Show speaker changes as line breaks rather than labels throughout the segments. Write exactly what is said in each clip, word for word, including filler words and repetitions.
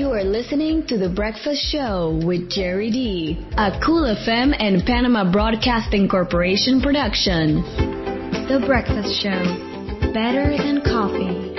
You are listening to The Breakfast Show with Jerry D, a Cool F M and Panama Broadcasting Corporation production. The Breakfast Show, better than coffee.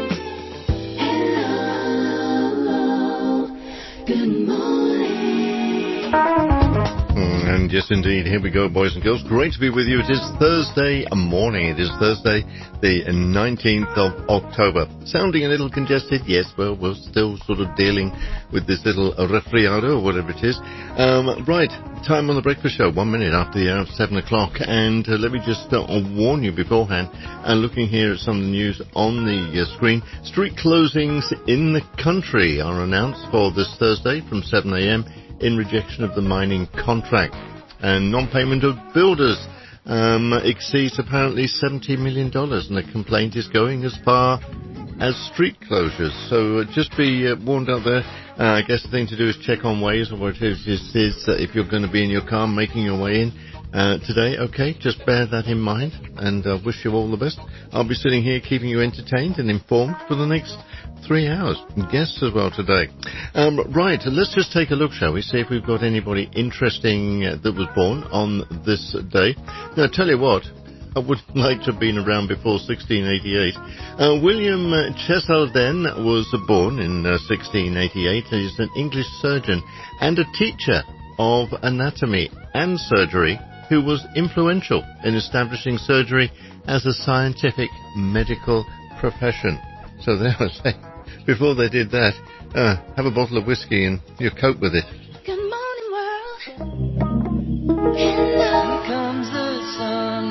Hello, good morning.
And yes, indeed, here we go, boys and girls. Great to be with you. It is Thursday morning. It is Thursday, the nineteenth of October. Sounding a little congested, yes, well, we're still sort of dealing with this little resfriado or whatever it is. Um, right, time on the breakfast show, one minute after the hour of seven o'clock. And uh, let me just uh, warn you beforehand, and uh, looking here at some of the news on the uh, screen, street closings in the country are announced for this Thursday from seven a.m. in rejection of the mining contract. And non-payment of builders um, exceeds apparently seventy million dollars, and the complaint is going as far as street closures. So uh, just be uh, warned out there. Uh, I guess the thing to do is check on Waze or what it is, is, is uh, if you're going to be in your car making your way in uh, today. Okay, just bear that in mind, and uh, wish you all the best. I'll be sitting here keeping you entertained and informed for the next three hours. Guests as well today. Um, right, let's just take a look, shall we? See if we've got anybody interesting uh, that was born on this day. Now, I tell you what, I would like to have been around before sixteen eighty-eight. Uh, William Cheselden was born in uh, sixteen eighty-eight. He's an English surgeon and a teacher of anatomy and surgery who was influential in establishing surgery as a scientific medical profession. So there I say, before they did that, uh, have a bottle of whiskey and you cope with it.
Good morning, world. Hello.
Here comes the sun.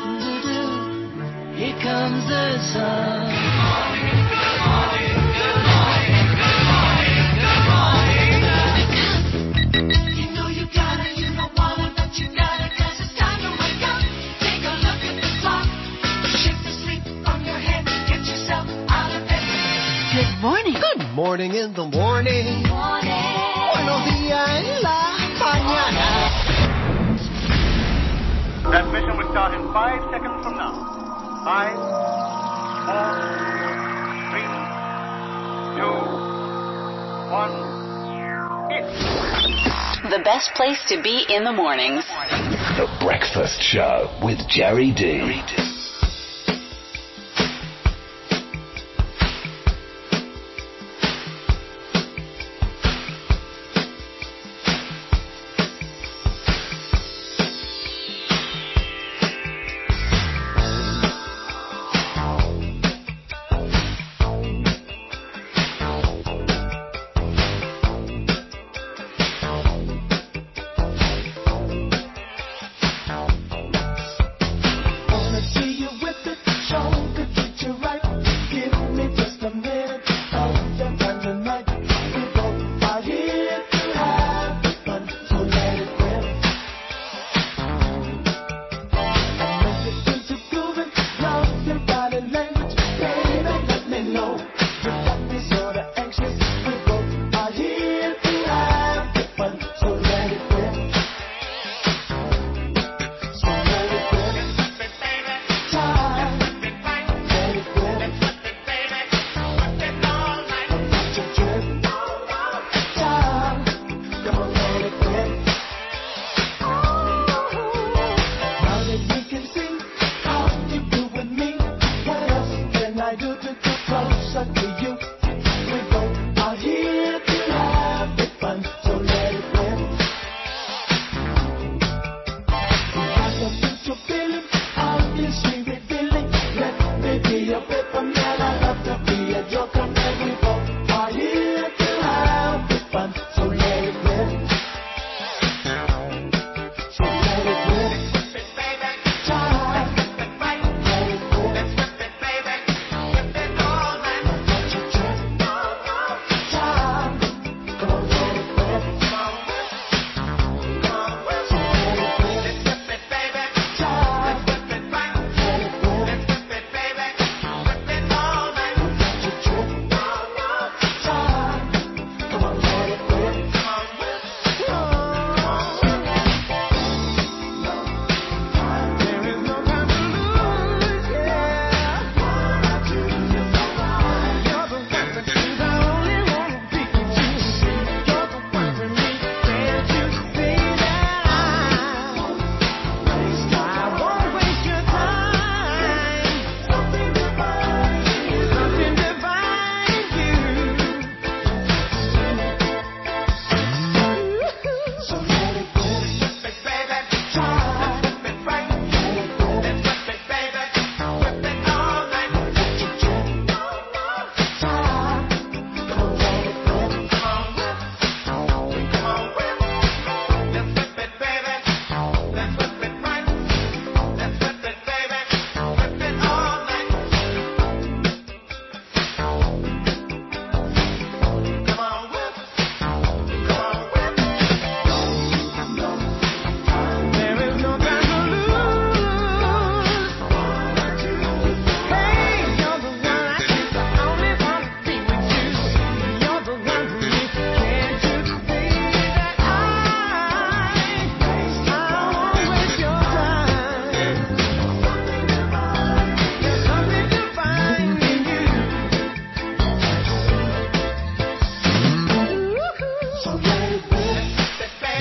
Here comes the sun. Good morning, good morning, good morning, good morning, good morning. You know you gotta, you don't wanna, but you gotta, 'cause it's time to wake up. Take a look at the clock. Shake the sleep from your head. Get yourself out of bed. Good morning.
Good morning in the morning.
Morning.
Buenos días en la mañana.
Transmission will start in five seconds from now. Five, four, three, two, one, hit.
The best place to be in the mornings.
The Breakfast Show with Jerry D.
Wanna see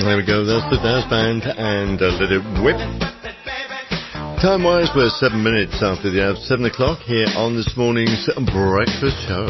There we go, that's the Daz Band and uh, Let It Whip. Time-wise, we're seven minutes after the hour of seven o'clock here on this morning's breakfast show.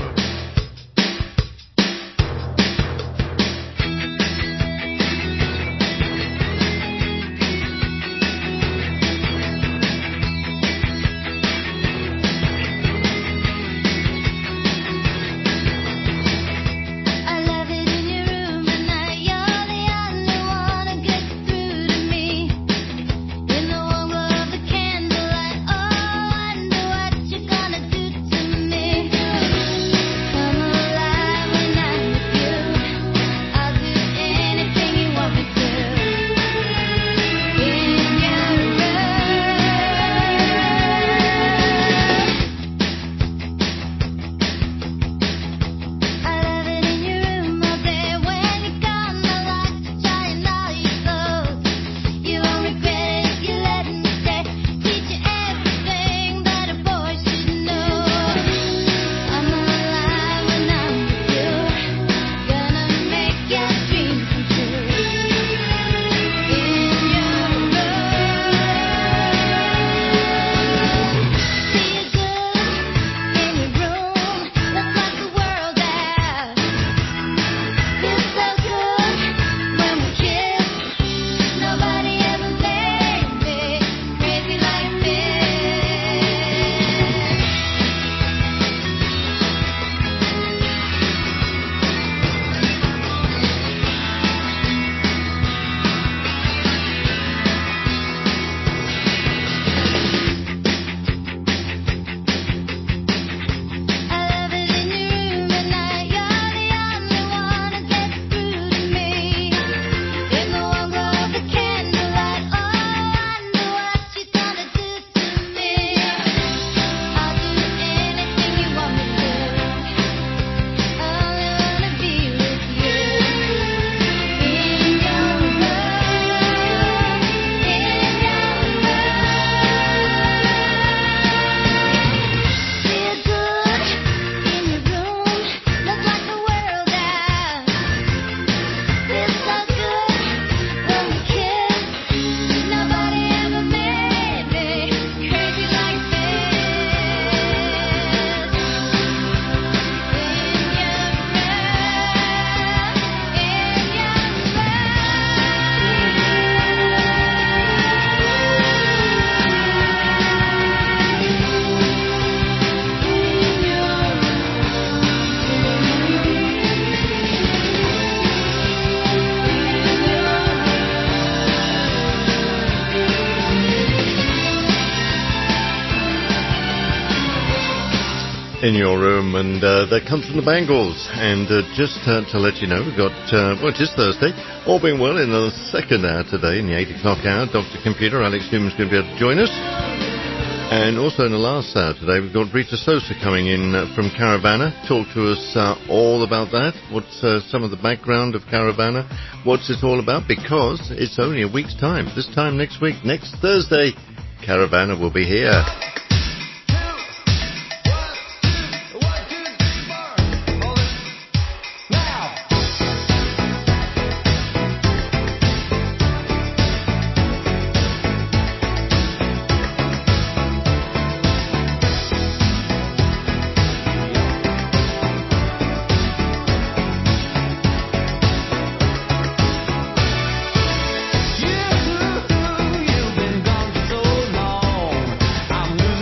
In your room, and uh, that comes from the Bangles. And uh, just uh, to let you know, we've got, uh, well, it is Thursday, all being well, in the second hour today, in the eight o'clock hour, Doctor Computer, Alex Newman's going to be able to join us. And also in the last hour today, we've got Rita Sosa coming in uh, from Caravana, talk to us uh, all about that, what's uh, some of the background of Caravana, what's it all about, because it's only a week's time. This time next week, next Thursday, Caravana will be here.
You've been gone for so long. I'm losing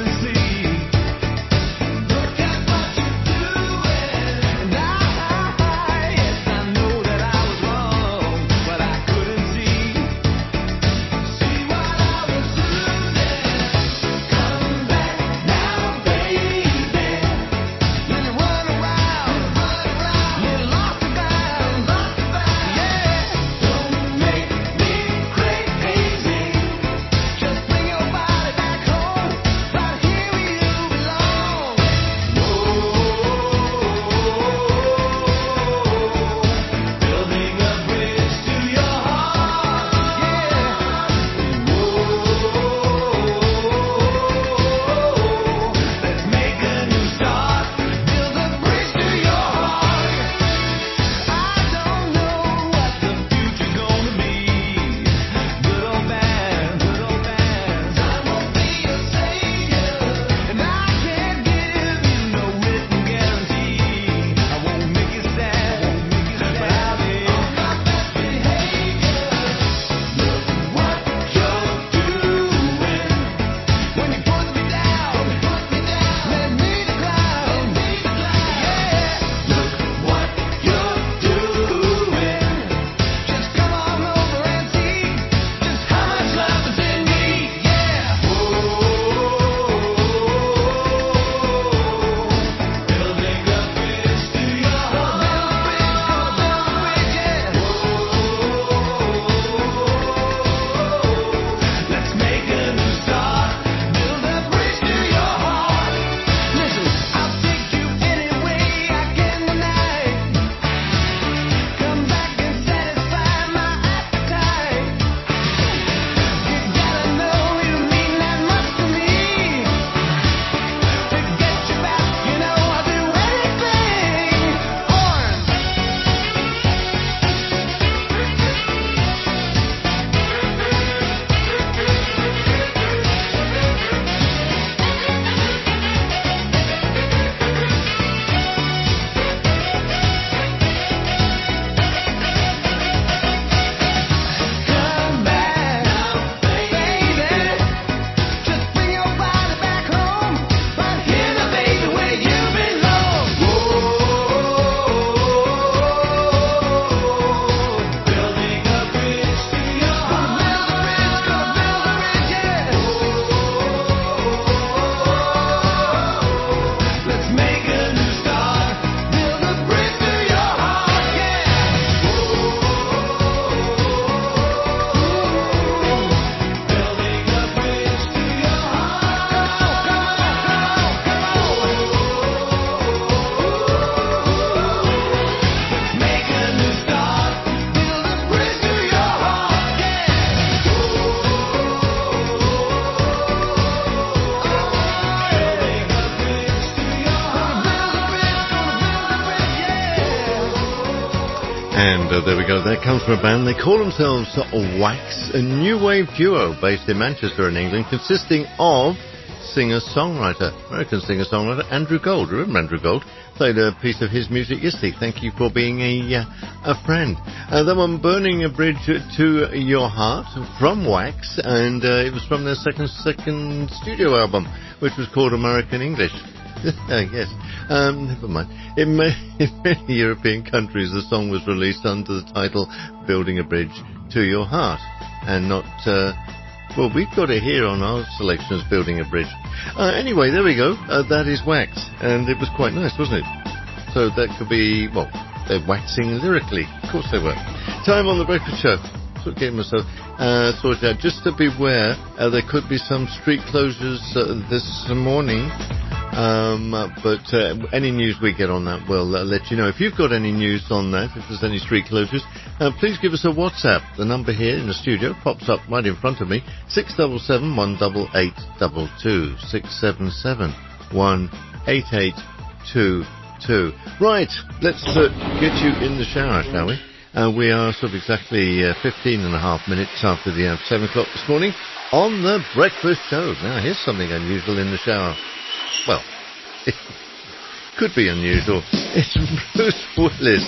And uh, there we go. That comes from a band. They call themselves Wax, a new wave duo based in Manchester in England, consisting of singer-songwriter, American singer-songwriter Andrew Gold. Remember Andrew Gold? Played a piece of his music yesterday. Thank you for being a uh, a friend. Uh, that one, Burning a Bridge to Your Heart, from Wax, and uh, it was from their second second studio album, which was called American English. uh, yes. Um, never mind. In, ma- in many European countries, the song was released under the title Building a Bridge to Your Heart, and not, uh, well, we've got it here on our selections, Building a Bridge. Uh, anyway, there we go. Uh, that is Wax, and it was quite nice, wasn't it? So that could be, well, they're waxing lyrically. Of course they were. Time on the Breakfast Show. Sort of getting myself uh, sorted out. Just to beware, uh, there could be some street closures uh, this morning. Um, uh, but uh, any news we get on that, we'll uh, let you know. If you've got any news on that, if there's any street closures, uh, please give us a WhatsApp. The number here in the studio pops up right in front of me, six seven seven, one eight eight two two, six seven seven, one eight eight two two. Right, let's uh, get you in the shower, shall we? Uh, we are sort of exactly uh, fifteen and a half minutes after the uh, seven o'clock this morning on the Breakfast Show. Now, here's something unusual in the shower. Well, it could be unusual. It's Bruce Willis.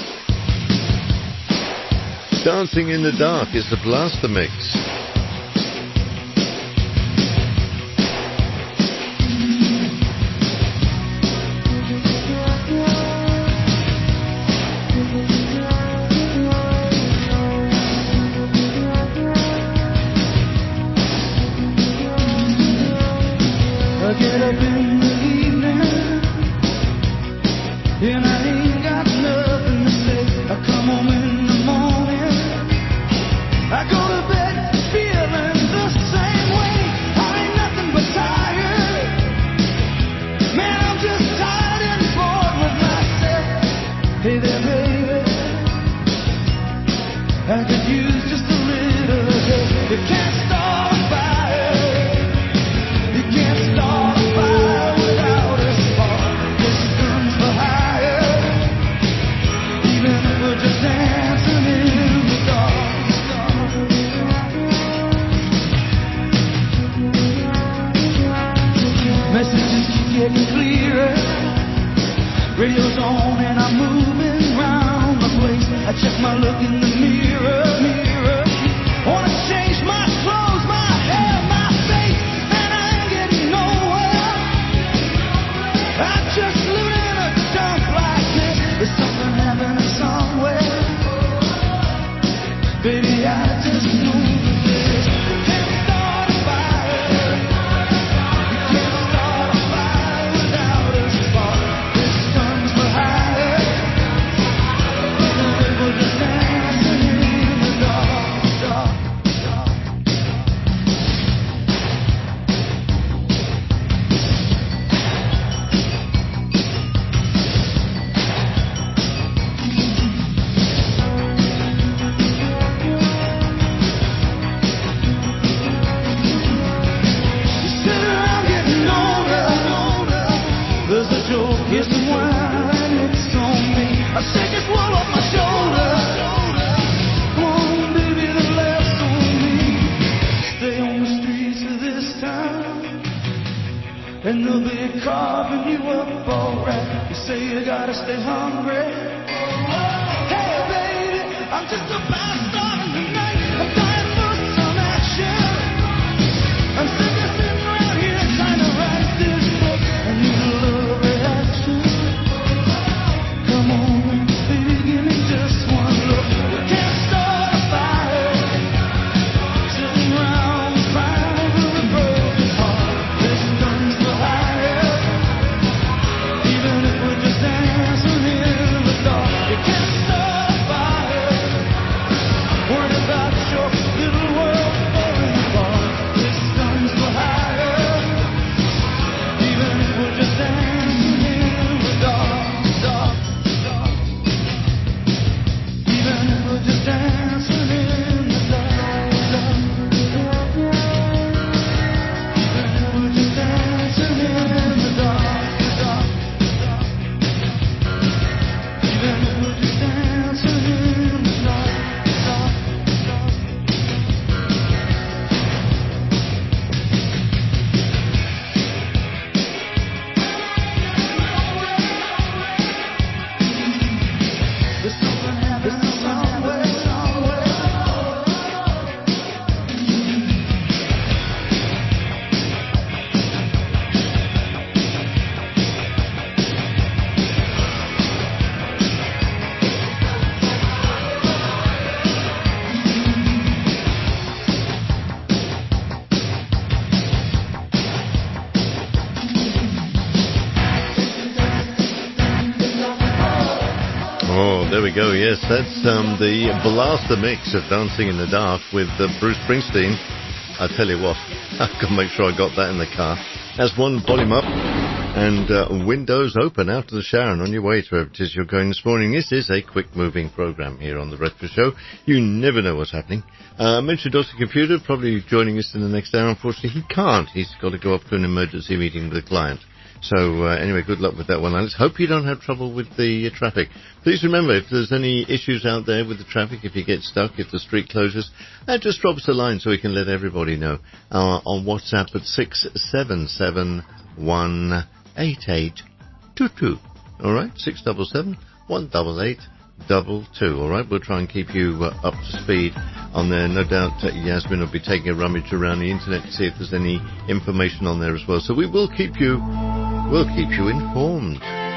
Dancing in the Dark is the Blaster Mix.
I get up in the evening and I ain't got nothing to say. I come home in the morning, I go to bed feeling the same way. I ain't nothing but tired, man, I'm just tired and bored with myself. Hey there, baby, I could use just a little help. You can't start a fire, you can't start a fire without a spark. This comes for higher, even if we're just dancing in the dark. Messages keep getting clearer, radio's on and I'm moving round the place. I check my look in the mirror, mirror. Wanna change my clothes, my hair, my face, and I ain't getting nowhere. I'm just living in a dump like this. There's something happening somewhere. Baby, I just know this. You can't start a fire, you can't start a fire without a spark. This comes for higher, even if we're just dancing in the dark, dark, dark. You sit around getting older, older. There's a joke, here's some wine, it's on me. I shake this wall off my shoulder. Come on, baby, the laughs on me. Stay on the streets of this town, and they'll be carving you up alright. You say you gotta stay hungry. Hey, baby, I'm just about starting tonight. I'm dying for some action. I'm sick of sitting around here trying to write this book. I need a little reaction. Come on, baby, give me just one look. You can't start a fire, sitting around crying with a broken heart. This comes for higher, even if we're just dancing in the dark.
we go. Yes, that's um, the blaster mix of Dancing in the Dark with uh, Bruce Springsteen. I tell you what, I've got to make sure I got that in the car. That's one volume up and uh, windows open out to the shower and on your way to wherever it is you're going this morning. This is a quick-moving program here on The Breakfast Show. You never know what's happening. Uh, I mentioned Doctor Computer probably joining us in the next hour. Unfortunately, he can't. He's got to go off to an emergency meeting with a client. So, uh, anyway, good luck with that one. And let's hope you don't have trouble with the uh, traffic. Please remember, if there's any issues out there with the traffic, if you get stuck, if the street closes, uh, just drop us a line so we can let everybody know. Uh, on WhatsApp at six seven seven one eight eight two two. All right? six seven seven one eight eight two two. All right? We'll try and keep you uh, up to speed on there. No doubt uh, Yasmin will be taking a rummage around the internet to see if there's any information on there as well. So we will keep you... We'll keep you informed.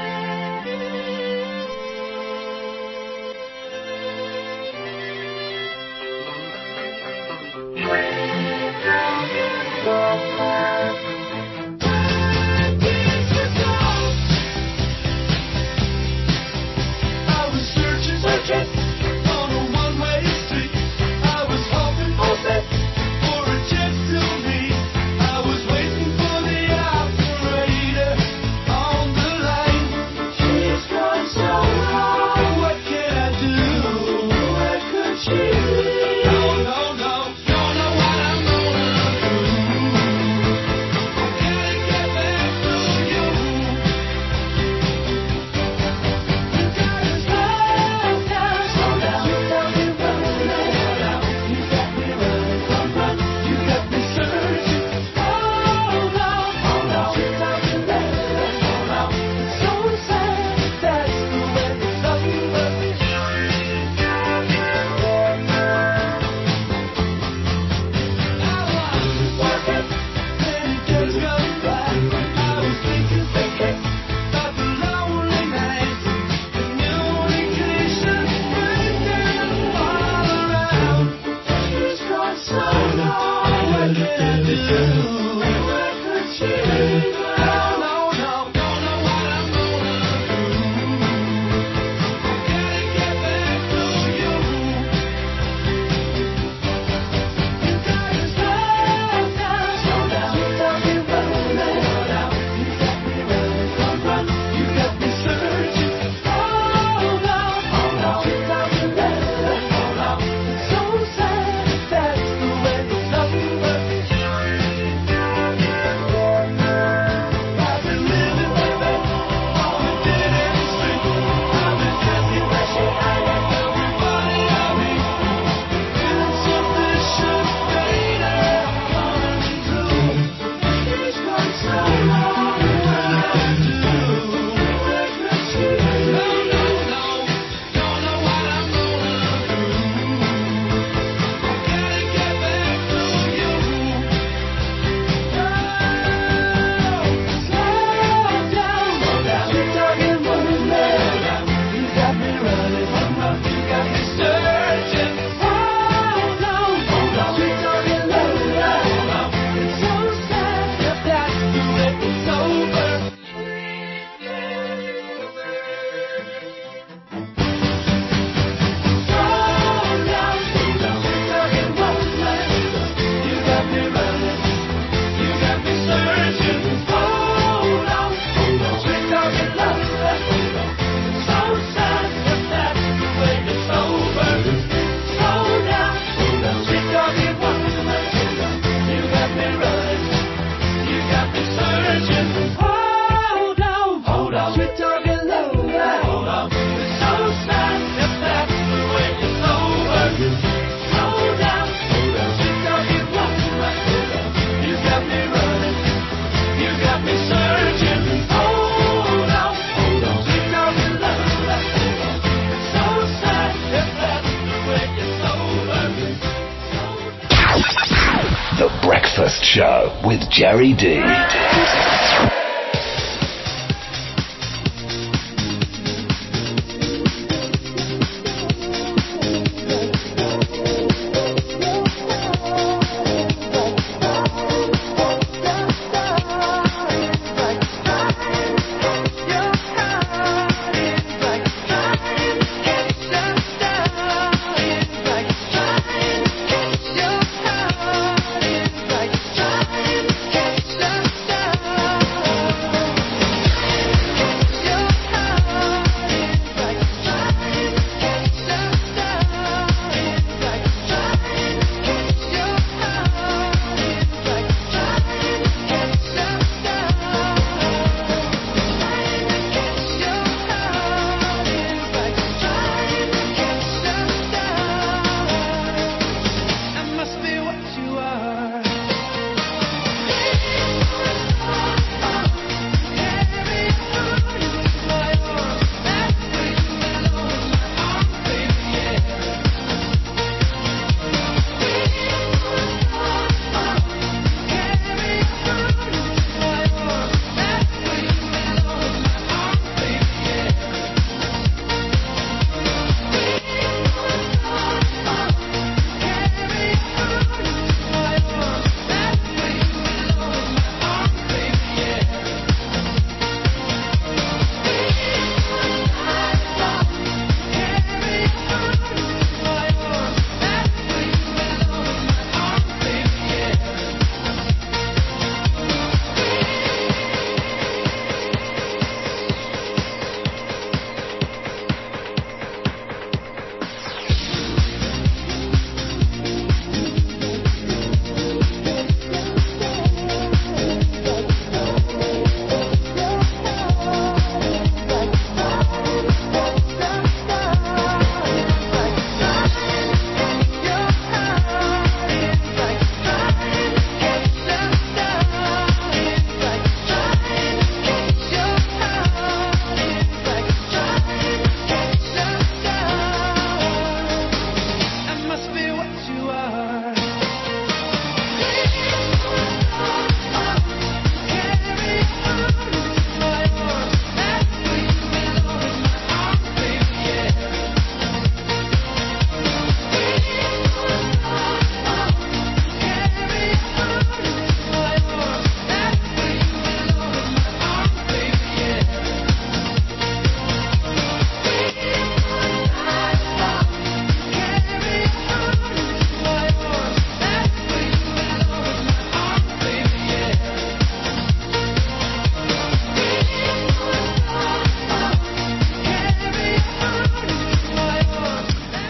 Breakfast Show with Jerry D.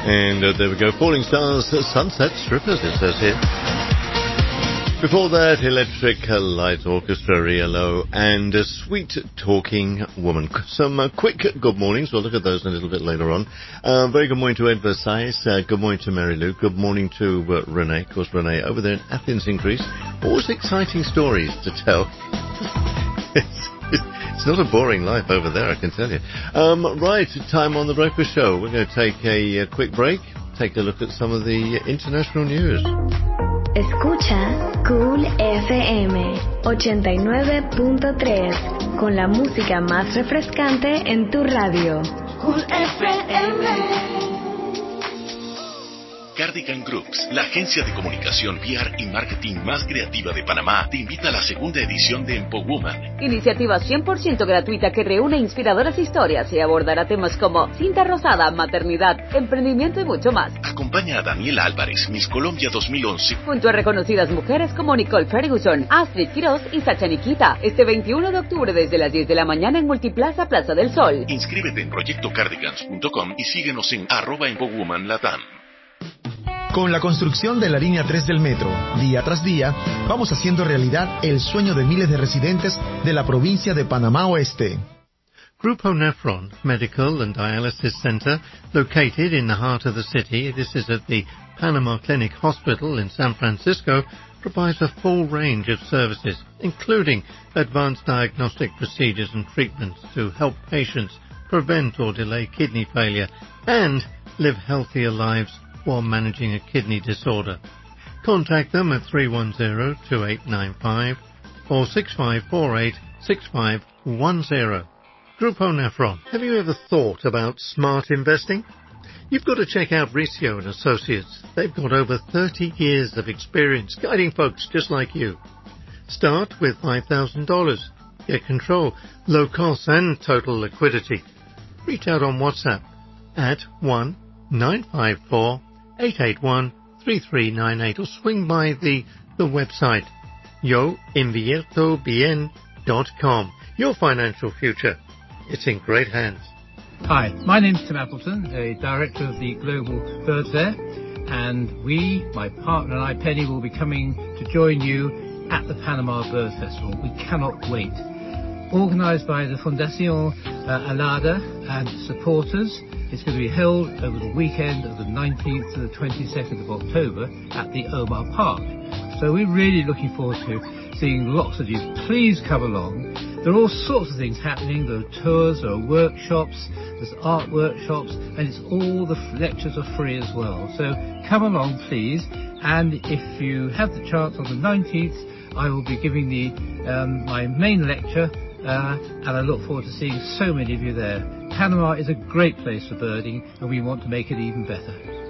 And uh, there we go, Falling Stars, Sunset Strippers, it says here. Before that, Electric Light Orchestra, E L O, and a Sweet Talking Woman. Some uh, quick good mornings. We'll look at those a little bit later on. Uh, very good morning to Ed Versailles. Uh, good morning to Mary Lou. Good morning to uh, Renee. Of course, Renee over there in Athens in Greece. Always exciting stories to tell. it's, it's not a boring life over there, I can tell you. Um, right, time on the Breakfast Show. We're going to take a, a quick break. Take a look at some of the international news.
Escucha Cool F M ochenta y nueve punto tres con la música más refrescante en tu radio. Cool F M.
Cardigan Groups, la agencia de comunicación P R y marketing más creativa de Panamá, te invita a la segunda edición de Empowoman.
Iniciativa cien por ciento gratuita que reúne inspiradoras historias y abordará temas como cinta rosada, maternidad, emprendimiento y mucho más.
Acompaña a Daniela Álvarez, Miss Colombia dos mil once.
Junto a reconocidas mujeres como Nicole Ferguson, Astrid Quiroz y Sacha Nikita. Este veintiuno de octubre desde las diez de la mañana en Multiplaza Plaza del Sol.
Inscríbete en proyecto cardigans punto com y síguenos en arroba Empowoman Latam.
Con la construcción de la línea tres del metro, día tras día, vamos haciendo realidad el sueño de miles de residentes de la provincia de Panamá Oeste.
Grupo Nephron Medical and Dialysis Center, located in the heart of the city, this is at the Panama Clinic Hospital in San Francisco, provides a full range of services, including advanced diagnostic procedures and treatments to help patients prevent or delay kidney failure and live healthier lives while managing a kidney disorder. Contact them at three one zero, two eight nine five or six five four eight, six five one zero. Grupo Nephron, have you ever thought about smart investing? You've got to check out Riccio and Associates. They've got over thirty years of experience guiding folks just like you. Start with five thousand dollars. Get control, low costs and total liquidity. Reach out on WhatsApp at one nine five four, eight eight one, three three nine eight or swing by the, the website yo invierto bien dot com. Your financial future, it's in great hands.
Hi, my name's Tim Appleton, the director of the Global Bird Fair, and we, my partner and I, Penny, will be coming to join you at the Panama Bird Festival. We cannot wait. Organised by the Fundación uh, Alada and supporters, it's going to be held over the weekend of the nineteenth to the twenty-second of October at the Omar Park. So we're really looking forward to seeing lots of you. Please come along. There are all sorts of things happening. There are tours, there are workshops, there's art workshops, and it's all the lectures are free as well. So come along, please. And if you have the chance on the nineteenth, I will be giving the um, my main lecture, uh, and I look forward to seeing so many of you there. Panama is a great place for birding, and we want to make it even better.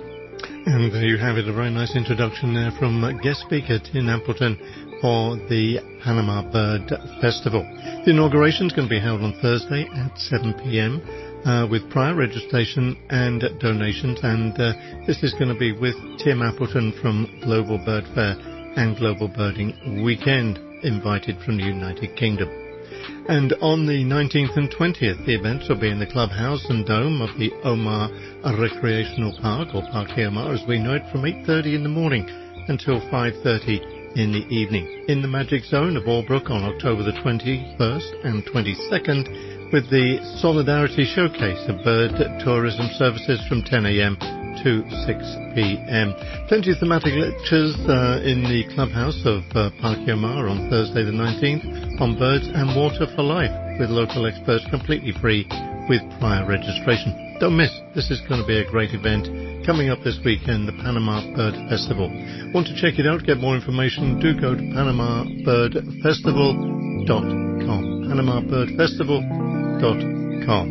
And there you have it, a very nice introduction there from uh, guest speaker Tim Appleton for the Panama Bird Festival. The inauguration is going to be held on Thursday at seven p.m. Uh, with prior registration and donations, and uh, this is going to be with Tim Appleton from Global Bird Fair and Global Birding Weekend, invited from the United Kingdom. And on the nineteenth and twentieth, the events will be in the clubhouse and dome of the Omar Recreational Park, or Parque Omar as we know it, from eight thirty in the morning until five thirty in the evening. In the Magic Zone of Albrook on October the twenty-first and twenty-second, with the Solidarity Showcase of bird tourism services from ten a.m. to six p.m. Plenty of thematic lectures uh, in the clubhouse of uh, Parque Omar on Thursday the nineteenth on birds and water for life, with local experts, completely free with prior registration. Don't miss, this is going to be a great event coming up this weekend, the Panama Bird Festival. Want to check it out, get more information, do go to panama bird festival dot com. panama bird festival dot com.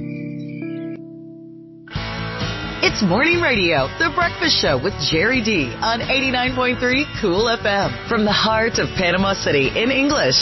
It's Morning Radio, The Breakfast Show with Jerry D on eighty-nine point three Cool F M from the heart of Panama City in English.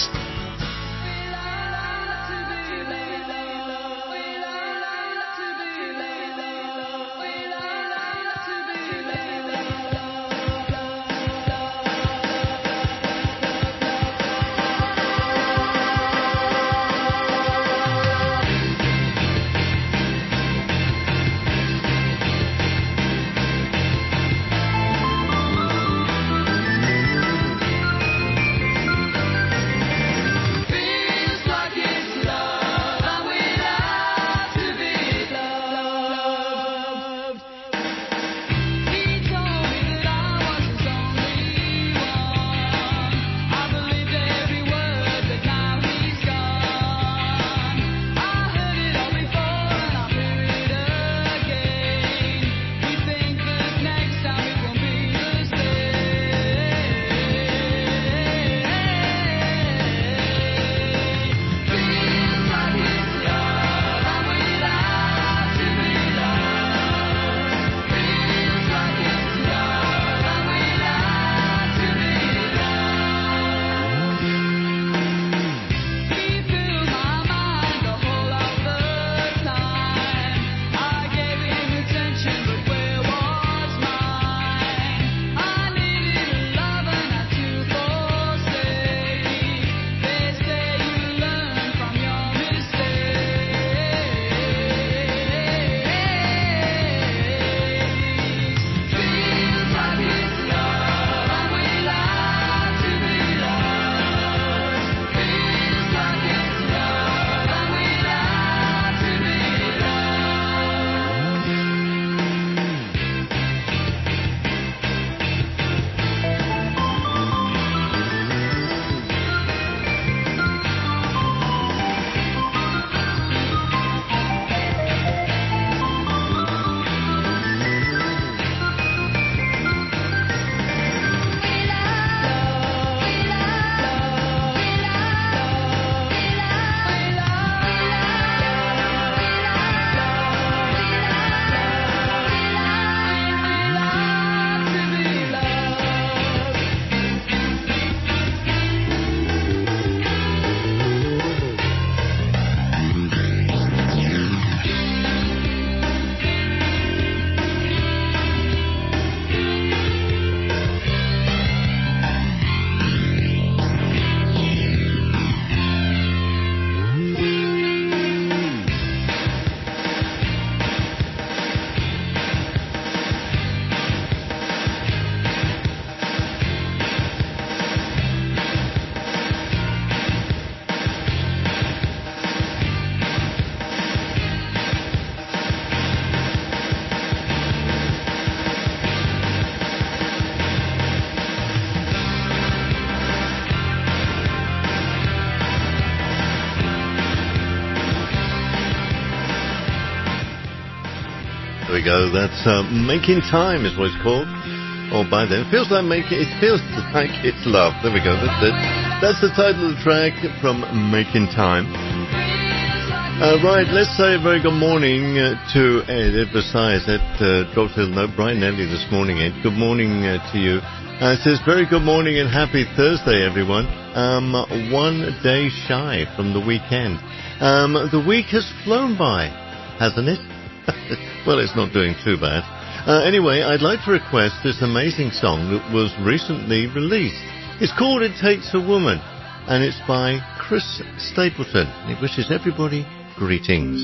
we go. That's uh, Making Time is what it's called. Or by then, it feels like making. It feels like it's love. There we go. That's it. That's the title of the track from Making Time. Uh, right, let's say a very good morning uh, to Ed. Ed Versailles at uh, Doctor No, bright and early this morning, Ed. Good morning uh, to you. Uh, it says, very good morning and happy Thursday, everyone. Um, one day shy from the weekend. Um, the week has flown by, hasn't it? Well, it's not doing too bad. Uh, anyway, I'd like to request this amazing song that was recently released. It's called It Takes a Woman, and it's by Chris Stapleton. It wishes everybody greetings.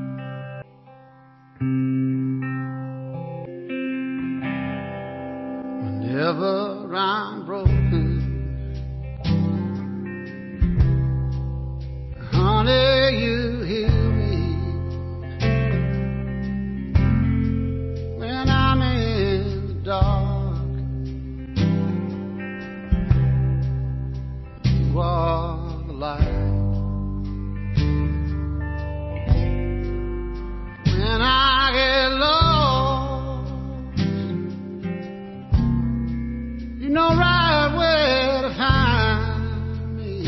Whenever I'm broken, honey, you heal me. When I'm in the dark, you are the light. When I get lost, you know right where to find me.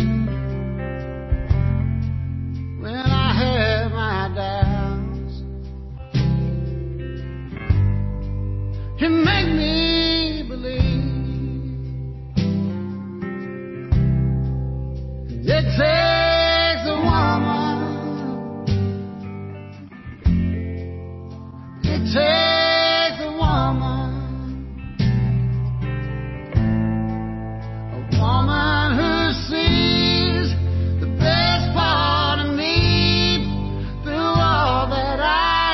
When I have my doubts, you make me believe. It takes a woman. It takes a woman. A woman who sees the best part of me through all that I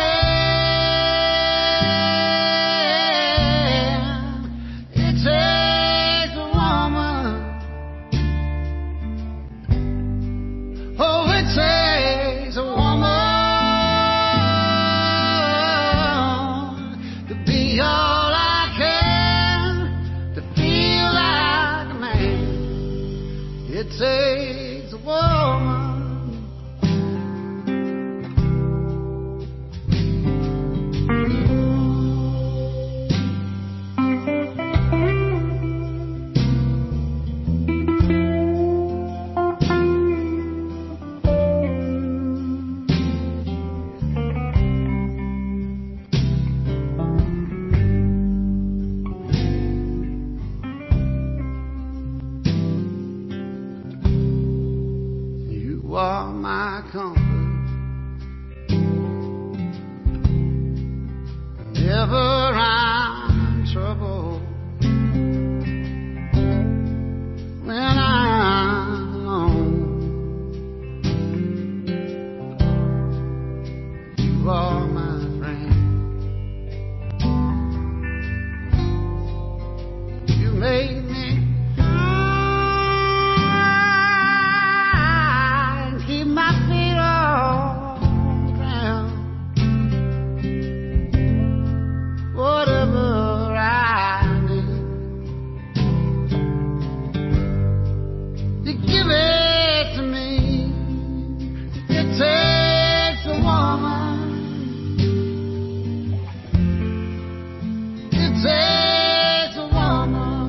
am. It takes a woman. Oh, it takes a woman to be all I can, to feel like a man. It takes a woman. You are my comfort. Whenever I'm in trouble, when I'm alone, you are my friend. You make me high and keep my feet off the ground. Whatever I need, you give it to me. It takes a woman. It takes a woman.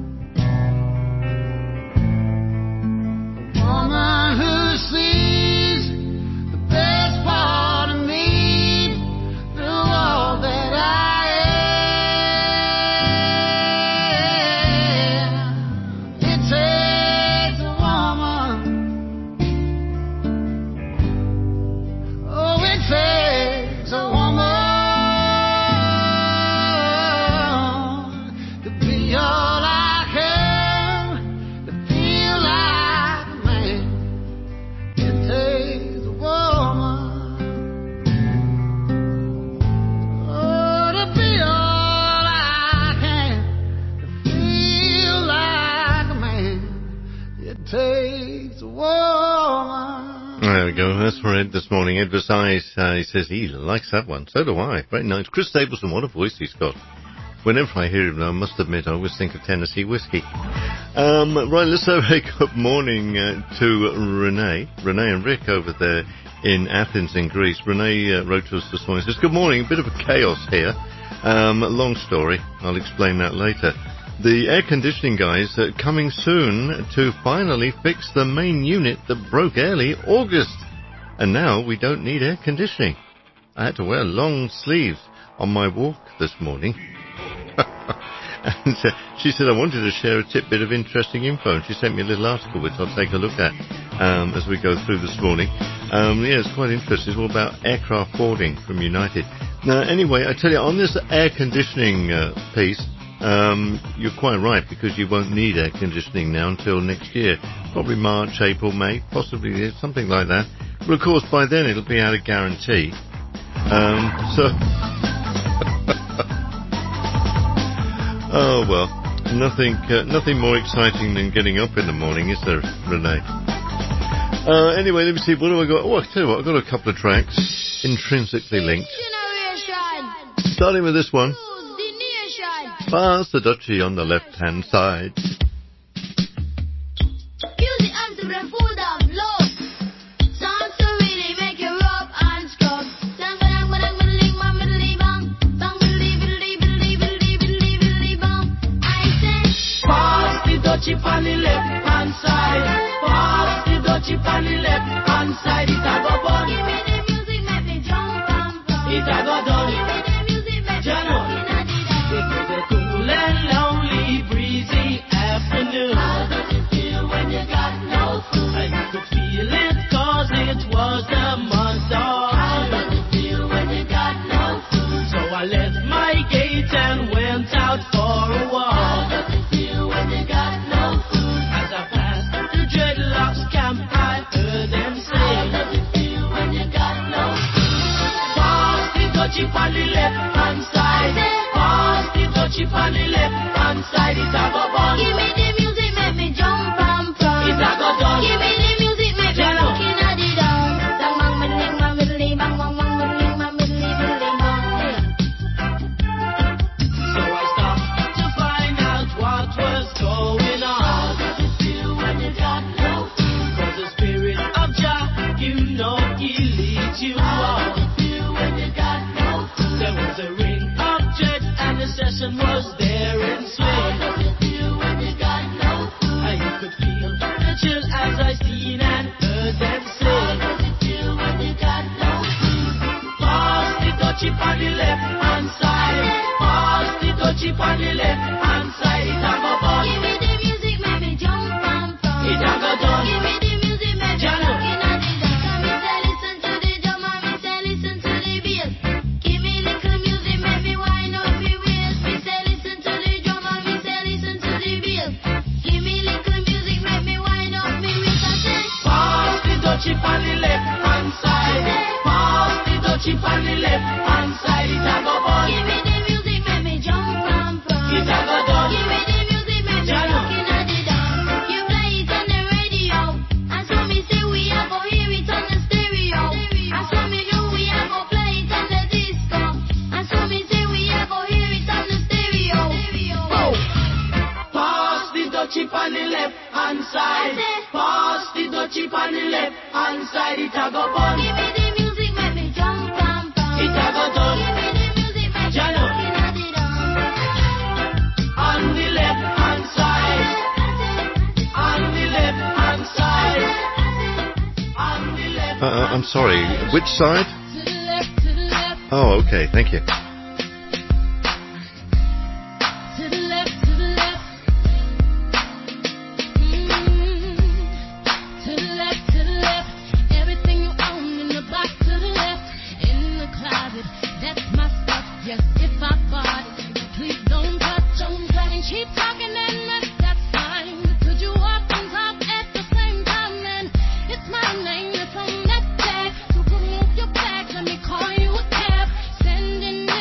A woman who sees the best part of me through all that I am. It takes a woman. Oh, it takes a woman to be all I can, to feel like a man. It takes a woman. Oh, to be all I can, to feel like a man. It takes a woman.
There we go. That's for Ed this morning. Ed Versailles, uh, he says he likes that one. So do I. Very nice. Chris Stapleton, what a voice he's got. Whenever I hear him, I must admit, I always think of Tennessee whiskey. Um, right, let's say a good morning uh, to Renee. Renee and Rick over there in Athens in Greece. Renee uh, wrote to us this morning. Says, good morning, a bit of a chaos here. Um, long story. I'll explain that later. The air conditioning guys are coming soon to finally fix the main unit that broke early August. And now we don't need air conditioning. I had to wear long sleeves on my walk this morning. And uh, she said, I wanted to share a tidbit of interesting info. And she sent me a little article, which I'll take a look at um, as we go through this morning. Um, yeah, it's quite interesting. It's all about aircraft boarding from United. Now, anyway, I tell you, on this air conditioning uh, piece, um, you're quite right, because you won't need air conditioning now until next year. Probably March, April, May, possibly something like that. But, of course, by then it'll be out of guarantee. Um, so... Oh, well, nothing uh, nothing more exciting than getting up in the morning, is there, Renee? Uh, anyway, let me see, what do I got? Oh, I'll tell you what, I've got a couple of tracks intrinsically linked. Starting with this one. Pass the Dutchie on the left-hand side.
Dutchie on the left hand side. Pass the Dutchie on the left hand side. It a go bun. Give me the music, make me jump and pump. It a go done. Give me the music, make me jump and pump. It was a cool and lonely, breezy afternoon. How does it feel when you got no food? I could feel it 'cause it was the month of June. How does it feel when you got no food? So I left my gate and went out for a walk. How does it feel when you got no food? As I passed the dreadlocks camp, I heard them say, how does it feel when you got no food? Pass the Dutchie on the left hand side. Pass the Dutchie on the left hand side. It a go bun. Give me the music, make me jump and prance. It a go done. Give me the music, make me looking at the dance. Bang bang middling, bang middling, bang bang bang middling, bang middling, middling, bang. So I stopped to find out what was going on. How does it feel when you got no food? 'Cause the spirit of Jah, you know he leads you on. How does it feel when you got no food? There was a ring of dread and the session was there in swing. How does it feel when you got no food? And you could feel the chill as I seen and heard them sing. How does it feel when you got no food? Pass the Dutchie on the left hand side. Pass the Dutchie on the left hand side. It a go bun. Give me the music, make me jump and pump. It a go done. Give me the music, make me looking at the dance. So me say listen to the drum and me say listen to the bass. Give me little music, make me wind up me waist. Me say listen to the drum and me say listen to the bass. Give me little music, make me wind up me waist. I say pass the Dutchie on the left hand side. Pass the Dutchie on the left hand side. It a go bun. Give me the music, make me jump and prance. It a go done. Give me the music, make me looking at the dance. You play it on the radio, and so me say we a go hear it on the stereo. And so me know we a go play it on the disco. And so me say we a go hear it on the stereo. Oh. Pass the Dutchie on the left hand side. Pass the Dutchie on the left hand side. It a go bun. Give me the music, make me jump and pump. It a go done. Give me the music, make me looking at the dance. On the left hand side. On the left hand side. On the left.
Uh, uh, I'm sorry, which side? Oh, okay, thank you.
To the left, to the left. To the left, to the left. Everything you own in the box to the left. In the closet, that's my stuff. Yes, if I bought it, please don't touch. Don't touch. And keep talking and mess, that's fine. Could you walk and talk at the same time? Then it's my name that's on that tag. So remove your back, let me call you a cab. Sending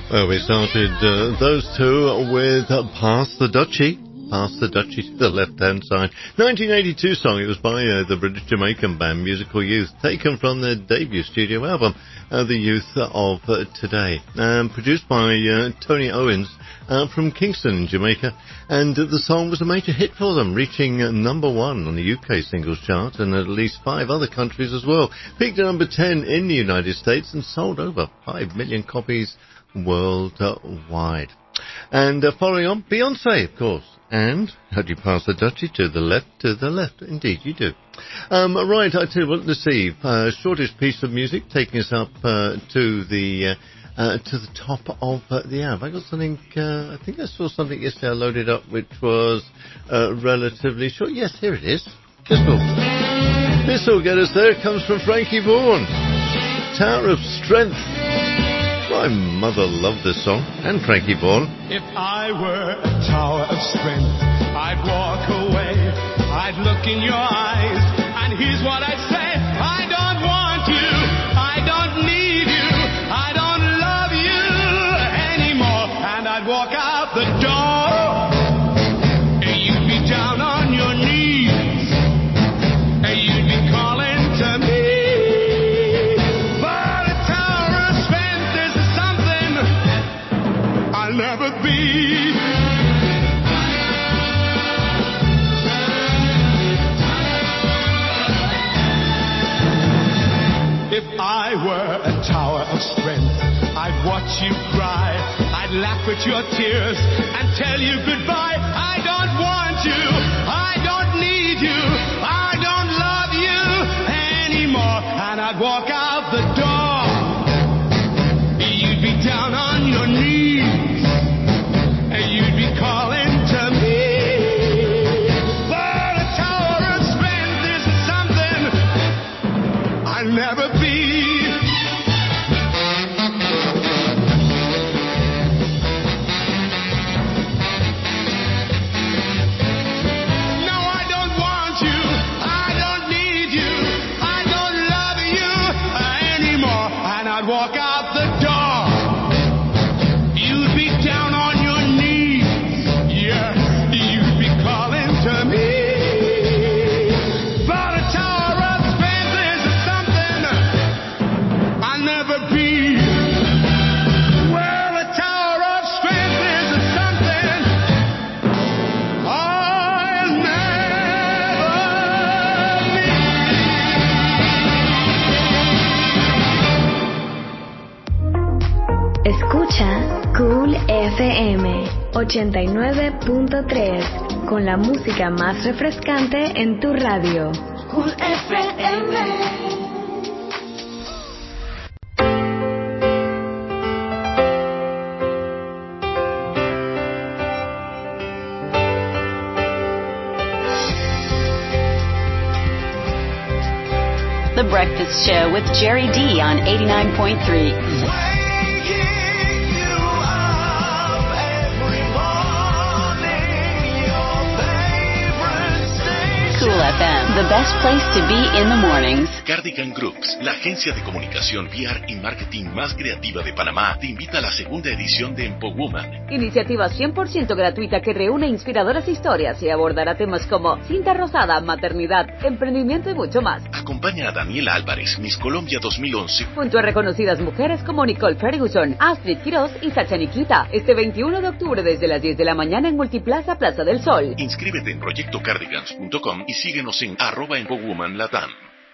Well, we started uh, those two with uh, Pass the Dutchie. Pass the Dutchie to the left-hand side. nineteen eighty-two song. It was by uh, the British Jamaican band Musical Youth, taken from their debut studio album, uh, The Youth of uh, Today, um, produced by uh, Tony Owens uh, from Kingston in Jamaica. And uh, the song was a major hit for them, reaching uh, number one on the U K singles chart and at least five other countries as well. Peaked at number ten in the United States and sold over five million copies worldwide. And uh, following on, Beyonce, of course. And how do you pass the Dutchie? To the left, to the left. Indeed, you do. Um, right, I tell you what, let's see. Uh, shortest piece of music taking us up uh, to the uh, uh, to the top of uh, the hour. I got something. Uh, I think I saw something yesterday I loaded up, which was uh, relatively short. Yes, here it is. This will this will get us there. It comes from Frankie Vaughan. Tower of Strength. My mother loved this song, and Frankie Vaughan.
If I were a tower of strength, I'd walk away, I'd look in your eyes, and here's what I'd say: I don't want you, I don't need you, I don't love you anymore, and I'd walk out the door, and you'd be down on your knees, and you'd be calling to me. Never be. If I were a tower of strength, I'd watch you cry, I'd laugh at your tears and tell you goodbye. I don't want you, I don't need you, I don't love you anymore, and I'd walk out the door. You'd be down on your knees, you'd be calling to me. But a tower of strength is something I'll never be. No, I don't want you, I don't need you, I don't love you anymore, and I'd walk out the door. You'd be down on your you'd be calling to me. But a tower of strength is something I'll never be. Well, a tower of strength is something I'll never
be. Escucha Cool F M ochenta y nueve punto tres, con la música más refrescante en tu radio.
Cool F M.
The Breakfast Show with Jerry D on eighty-nine point three. Cool F M, the best place to be in the mornings.
Cardigan Groups, la agencia de comunicación, P R y marketing más creativa de Panamá, te invita a la segunda edición de Empowoman.
Iniciativa cien por ciento gratuita que reúne inspiradoras historias y abordará temas como cinta rosada, maternidad, emprendimiento y mucho más.
Acompaña a Daniela Álvarez, Miss Colombia dos mil once,
junto a reconocidas mujeres como Nicole Ferguson, Astrid Quiroz y Sacha Nikita, este veintiuno de octubre desde las diez de la mañana en Multiplaza Plaza del Sol.
Inscríbete en proyecto cardigans punto com y síguenos en arroba Empowoman Latam.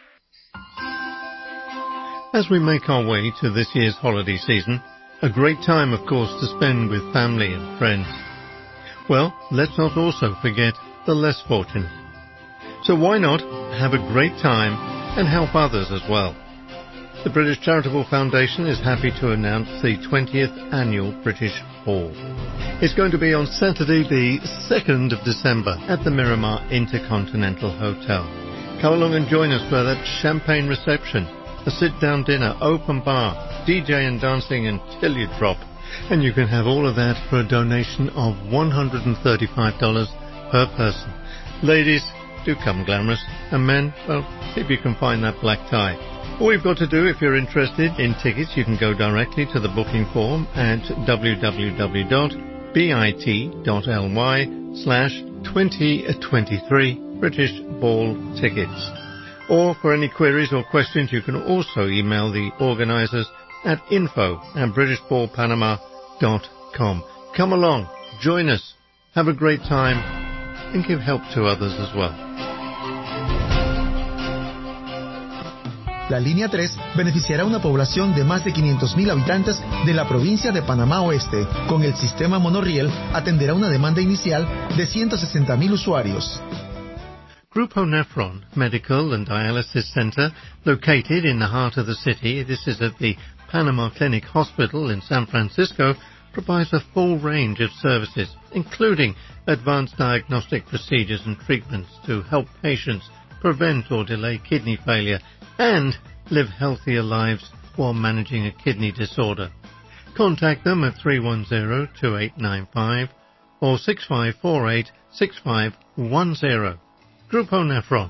As we make our way to this year's holiday season, a great time, of course, to spend with family and friends. Well, let's not also forget the less fortunate. So why not have a great time and help others as well? The British Charitable Foundation is happy to announce the twentieth Annual British Ball. It's going to be on Saturday the second of December at the Miramar Intercontinental Hotel. Come along and join us for that champagne reception, a sit-down dinner, open bar, D J and dancing until you drop. And you can have all of that for a donation of one hundred thirty-five dollars per person. Ladies, do come glamorous. And men, well, see if you can find that black tie. All you've got to do, if you're interested in tickets, you can go directly to the booking form at www.bit.ly slash 2023 British Ball Tickets. Or for any queries or questions, you can also email the organisers at info at british ball panama dot com. Come along, join us, have a great time, and give help to others as well.
La línea tres beneficiará a una población de más de quinientos mil habitantes de la provincia de Panamá Oeste. Con el sistema monorriel atenderá una demanda inicial de ciento sesenta mil usuarios.
Grupo Nephron Medical and Dialysis Center, located in the heart of the city, this is at the Panama Clinic Hospital in San Francisco, provides a full range of services, including advanced diagnostic procedures and treatments to help patients prevent or delay kidney failure and live healthier lives while managing a kidney disorder. Contact them at three one zero, two eight nine five or six five four eight, six five one zero. Grupo Nephron.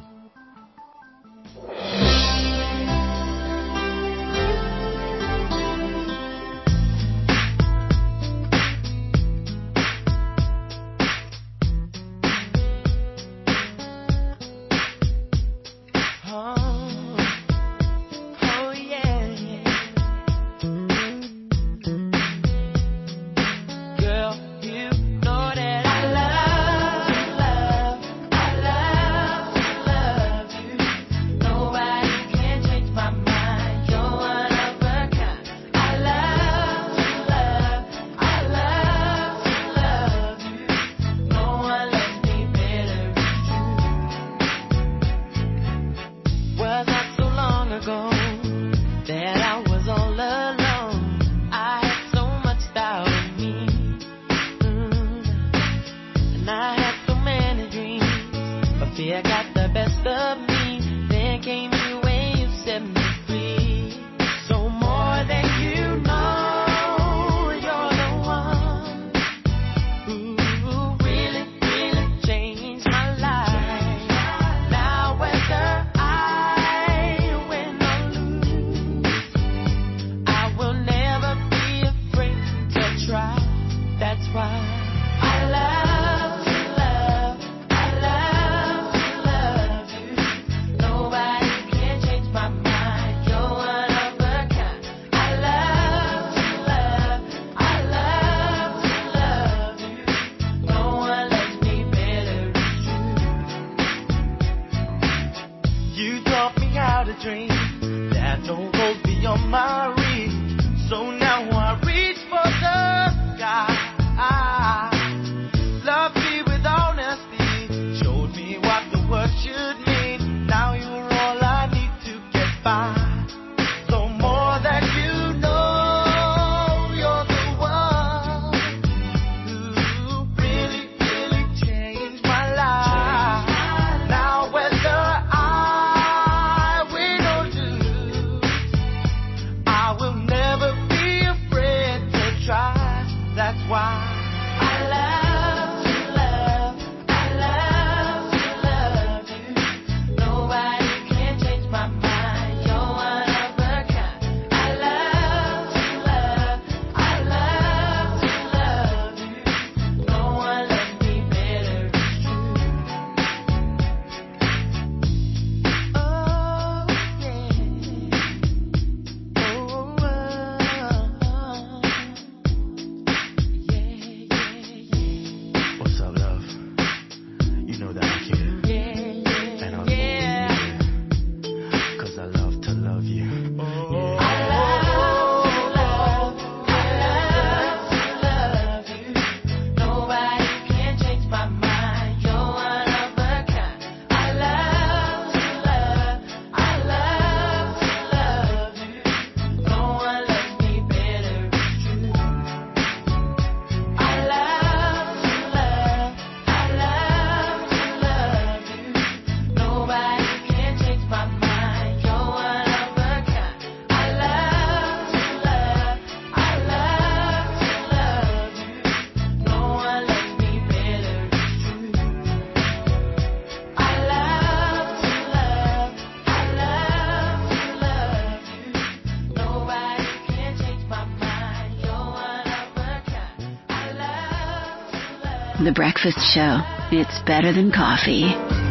The Breakfast Show. It's better than coffee.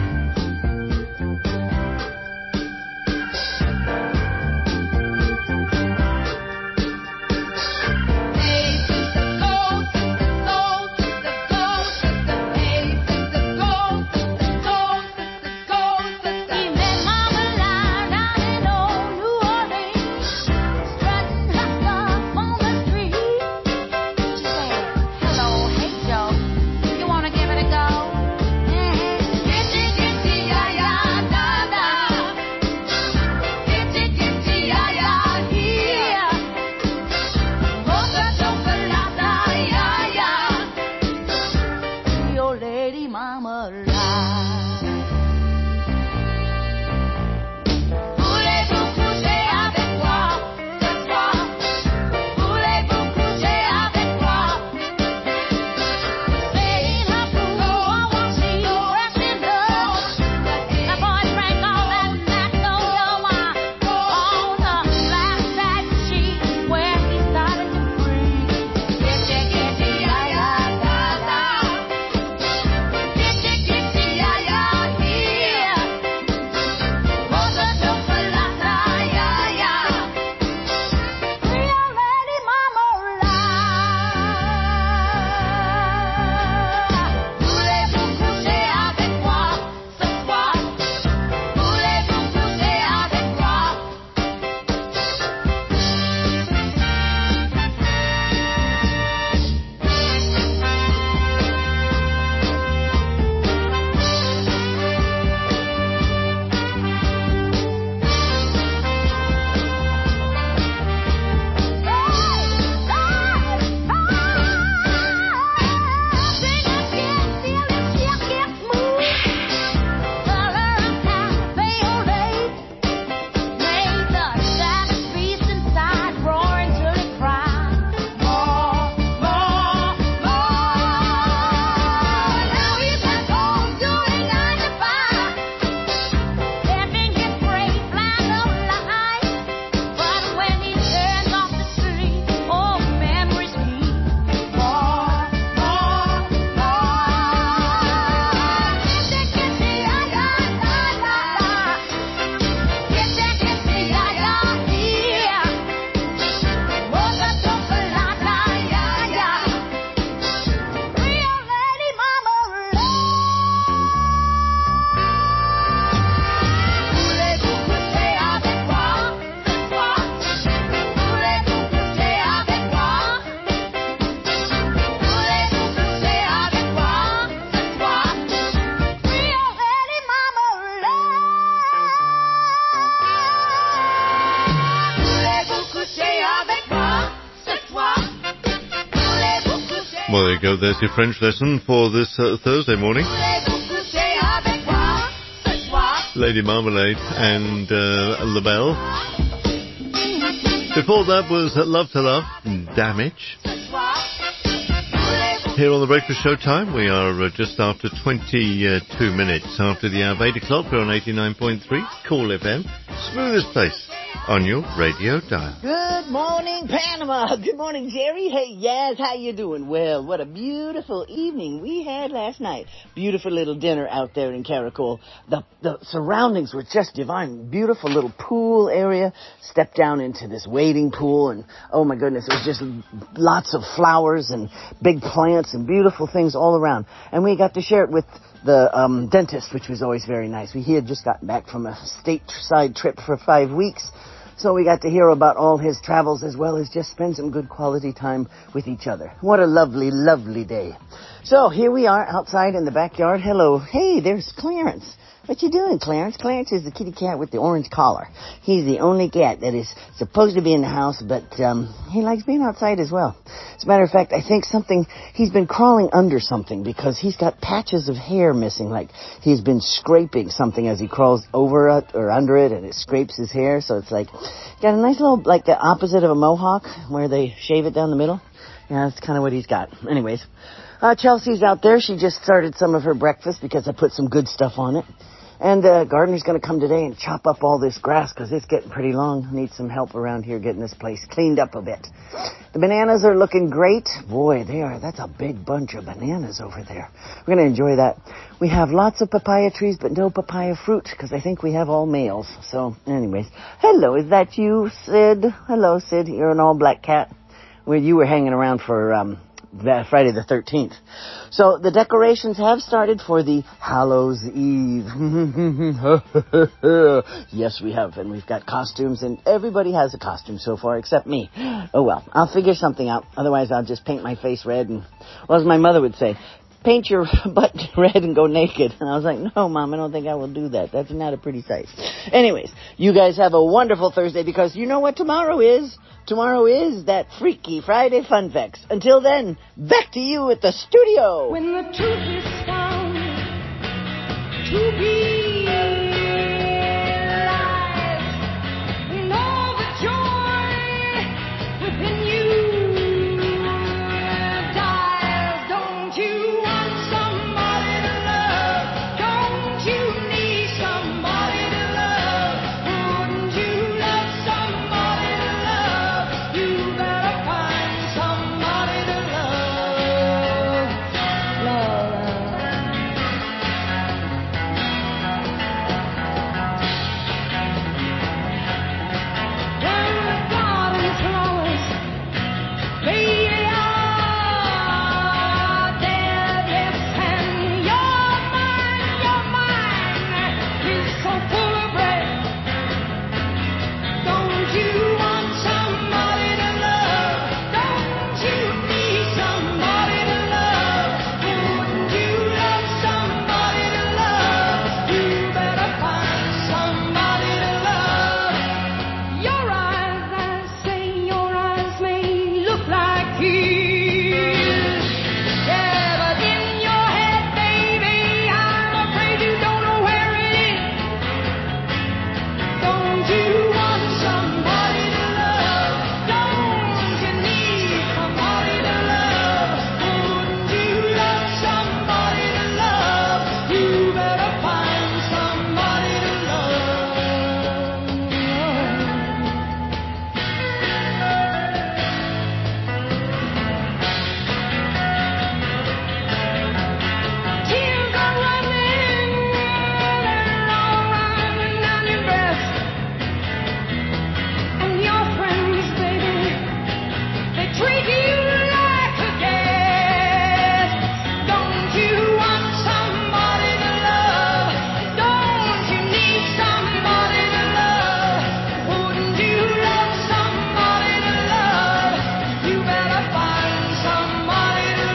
Well, there you go. There's your French lesson for this uh, Thursday morning. Lady Marmalade and uh, LaBelle. Before that was uh, Love to Love, Damage. Here on the Breakfast Show time, we are uh, just after twenty-two minutes after the hour of eight o'clock. We're on eighty-nine point three, Cool F M. Smoothest place on your radio dial.
Good morning, Panama. Good morning, Jerry. Hey, Yaz, how you doing? Well, what a beautiful evening we had last night. Beautiful little dinner out there in Caracol. The the surroundings were just divine. Beautiful little pool area. Stepped down into this wading pool, and oh my goodness, it was just lots of flowers and big plants and beautiful things all around. And we got to share it with the um, dentist, which was always very nice. We, he had just gotten back from a stateside trip for five weeks. So we got to hear about all his travels as well as just spend some good quality time with each other. What a lovely, lovely day. So here we are outside in the backyard. Hello. Hey, there's Clarence. What you doing, Clarence? Clarence is the kitty cat with the orange collar. He's the only cat that is supposed to be in the house, but um, he likes being outside as well. As a matter of fact, I think something, he's been crawling under something because he's got patches of hair missing, like he's been scraping something as he crawls over it or under it, and it scrapes his hair. So it's like, got a nice little, like the opposite of a mohawk, where they shave it down the middle. Yeah, that's kind of what he's got. Anyways, uh, Chelsea's out there. She just started some of her breakfast because I put some good stuff on it. And the gardener's going to come today and chop up all this grass because it's getting pretty long. Need some help around here getting this place cleaned up a bit. The bananas are looking great. Boy, they are. That's a big bunch of bananas over there. We're going to enjoy that. We have lots of papaya trees, but no papaya fruit because I think we have all males. So, anyways. Hello, is that you, Sid? Hello, Sid. You're an all-black cat. Where you were hanging around for um, Friday the thirteenth. So the decorations have started for the Hallows Eve. Yes, we have, and we've got costumes, and everybody has a costume so far except me. Oh well, I'll figure something out. Otherwise, I'll just paint my face red, and, well, as my mother would say, paint your butt red and go naked. And I was like, no, Mom, I don't think I will do that. That's not a pretty sight. Anyways, you guys have a wonderful Thursday because you know what tomorrow is? Tomorrow is that Freaky Friday Fun Fest. Until then, back to you at the studio.
When the truth is found to be lies, and all the joy within you dies. Don't you want somebody to love? Don't you need somebody to love? Wouldn't you love somebody to love? You better find somebody to love. Love. When the garden flowers lay are dead, yes, and your mind, your mind is so full of red. Don't you want somebody to love? Don't you need somebody to love? Wouldn't you love somebody to love? You better find somebody to love. Your eyes, I say, your eyes may look like his. Yeah, but in your head, baby, I'm afraid you don't know where it is. Don't you want somebody to love? Don't you need somebody to love? Wouldn't you love somebody to love? You better find somebody to love. Tears are running, they're all running down your breast. And your friends, baby, they treat you like a guest. Don't you want somebody to love? Don't you need somebody to love? Wouldn't you love somebody to love? You better find somebody to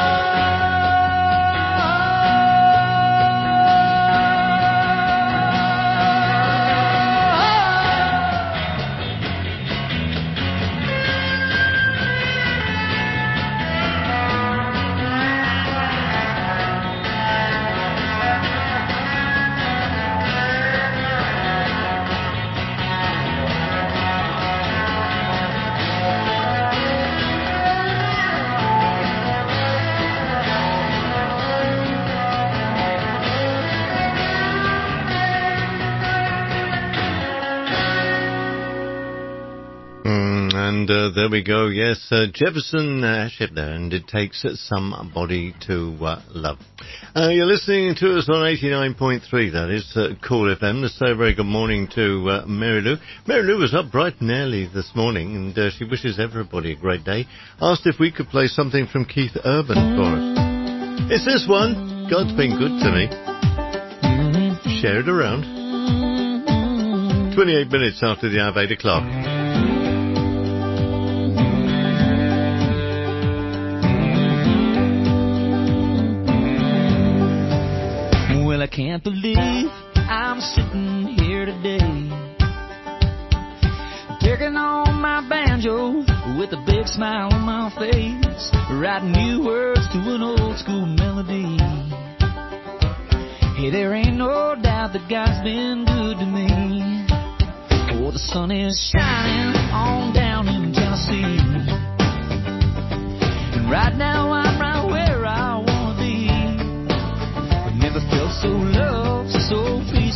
Mm, and uh, there we go. Yes, uh, Jefferson Airship there, and it takes somebody to uh, love. Uh, you're listening to us on eighty-nine point three, that is uh, Cool F M. Let's say a very good morning to uh, Mary Lou. Mary Lou was up bright and early this morning, and uh, she wishes everybody a great day. Asked if we could play something from Keith Urban for us. It's this one, God's Been Good to Me. Share it around. twenty-eight minutes after the hour of eight o'clock.
Well, I can't believe I'm sitting here today, taking on my banjo with a big smile on my face, writing new words to an old school melody. Hey, there ain't no doubt that God's been good to me. Oh, the sun is shining on down in Tennessee, and right now I'm right where I wanna be. Never felt so loved, so free.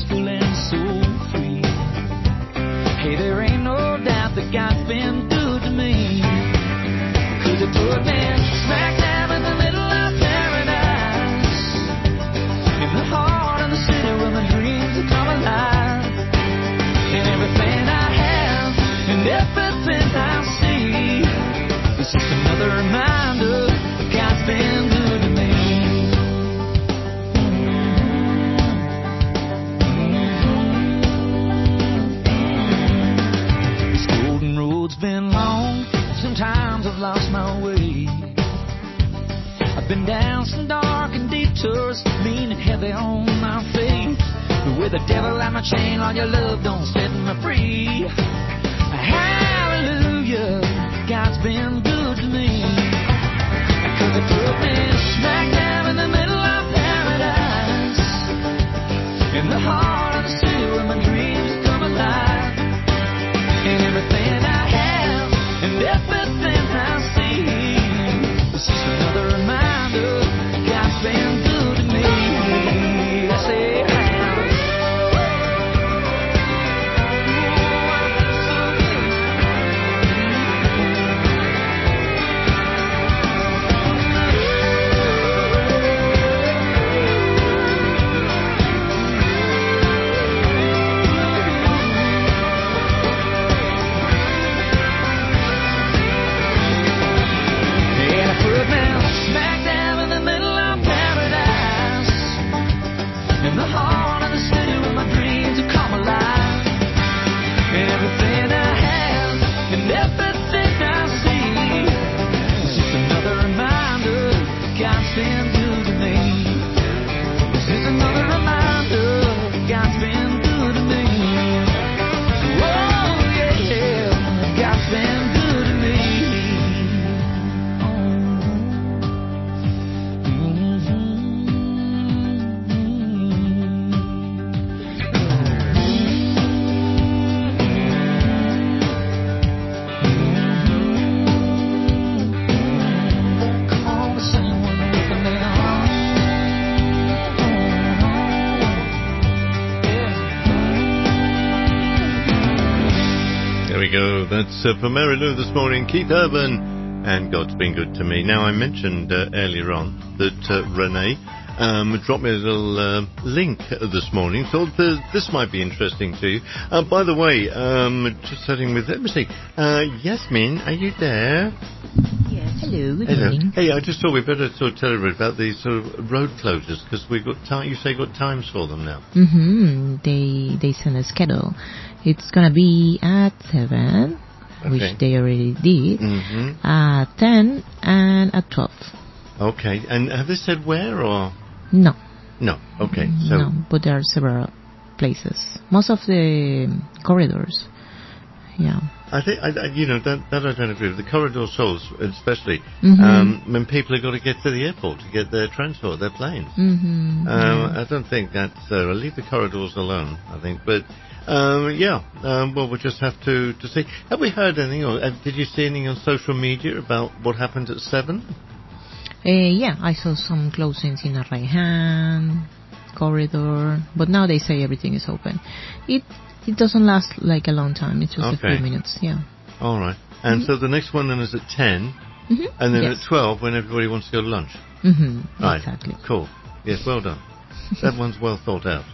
been long, sometimes I've lost my way. I've been down some dark and detours, leaning heavy on my faith. But with the devil at my chain, Lord, your love don't set me free. Hallelujah, God's been good to me. Cause it put me smack dab in the middle of paradise, in the heart of the city where my dreams come alive. And everything I have, and everything I see, it's just another reminder God's been good to me. I say,
That's uh, for Mary Lou this morning, Keith Urban, and God's been good to me. Now, I mentioned uh, earlier on that uh, Renee um, dropped me a little uh, link this morning, thought that this might be interesting to you. Uh, by the way, um, just starting with, let me see, uh, Yasmin, are you there?
Yes, hello, good
Hello.
morning.
Hey, I just thought we better sort of tell everybody about these sort of road closures, because we've got time, you say got times for them now.
Mm-hmm. They, they send a schedule. It's gonna be at seven, okay, which they already did, mm-hmm, at ten, and at twelve.
Okay, and have they said where, or?
No.
No, okay. So
no, but there are several places. Most of the corridors, yeah.
I think, I, you know, that, that I don't agree with. The corridor souls, especially,
mm-hmm,
um, when people have got to get to the airport to get their transport, their planes.
Mm-hmm,
um,
yeah.
I don't think that's, uh, I'll leave the corridors alone, I think, but... Um, yeah, um, well, we'll just have to, to see. Have we heard anything, or uh, did you see anything on social media about what happened at seven?
Uh, yeah, I saw some closings in a right-hand corridor, but now they say everything is open. It it doesn't last like a long time, it's just
okay,
a few minutes, yeah.
All right. And
mm-hmm,
so the next one then is at ten,
mm-hmm,
and then
yes,
at twelve when everybody wants to go to lunch.
Mm-hmm,
right.
Exactly.
Cool. Yes, well done. That one's well thought out.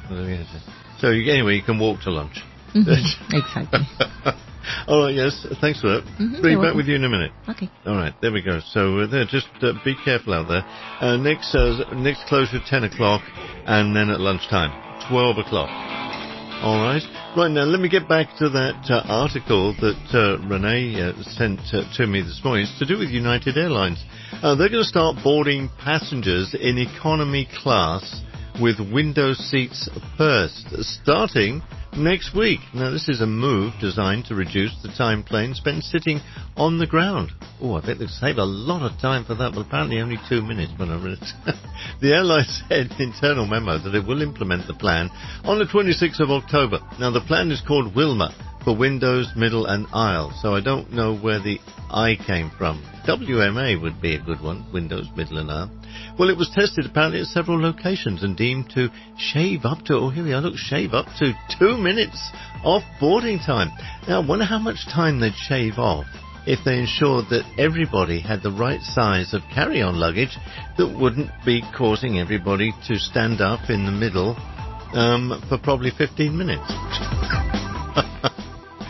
So you, anyway, you can walk to lunch.
Mm-hmm. Exactly.
All right, yes, thanks for that.
Mm-hmm,
Bring back
welcome.
with you in a minute.
Okay.
All right, there we go. So uh, there, just uh, be careful out there. Uh, next, uh, next closure ten o'clock, and then at lunchtime twelve o'clock. All right. Right now, let me get back to that uh, article that uh, Renee uh, sent uh, to me this morning. It's to do with United Airlines. Uh, they're going to start boarding passengers in economy class with window seats first, starting next week. Now, this is a move designed to reduce the time planes spend sitting on the ground. Oh, I bet they'll save a lot of time for that, but apparently only two minutes when I read it. The airline said in an internal memo that it will implement the plan on the twenty-sixth of October. Now, the plan is called Wilma, for windows, middle and aisle, so I don't know where the I came from. W M A would be a good one, windows, middle and aisle. Well, it was tested apparently at several locations and deemed to shave up to, oh here we are, look, shave up to two minutes off boarding time. Now, I wonder how much time they'd shave off if they ensured that everybody had the right size of carry-on luggage that wouldn't be causing everybody to stand up in the middle um, for probably fifteen minutes.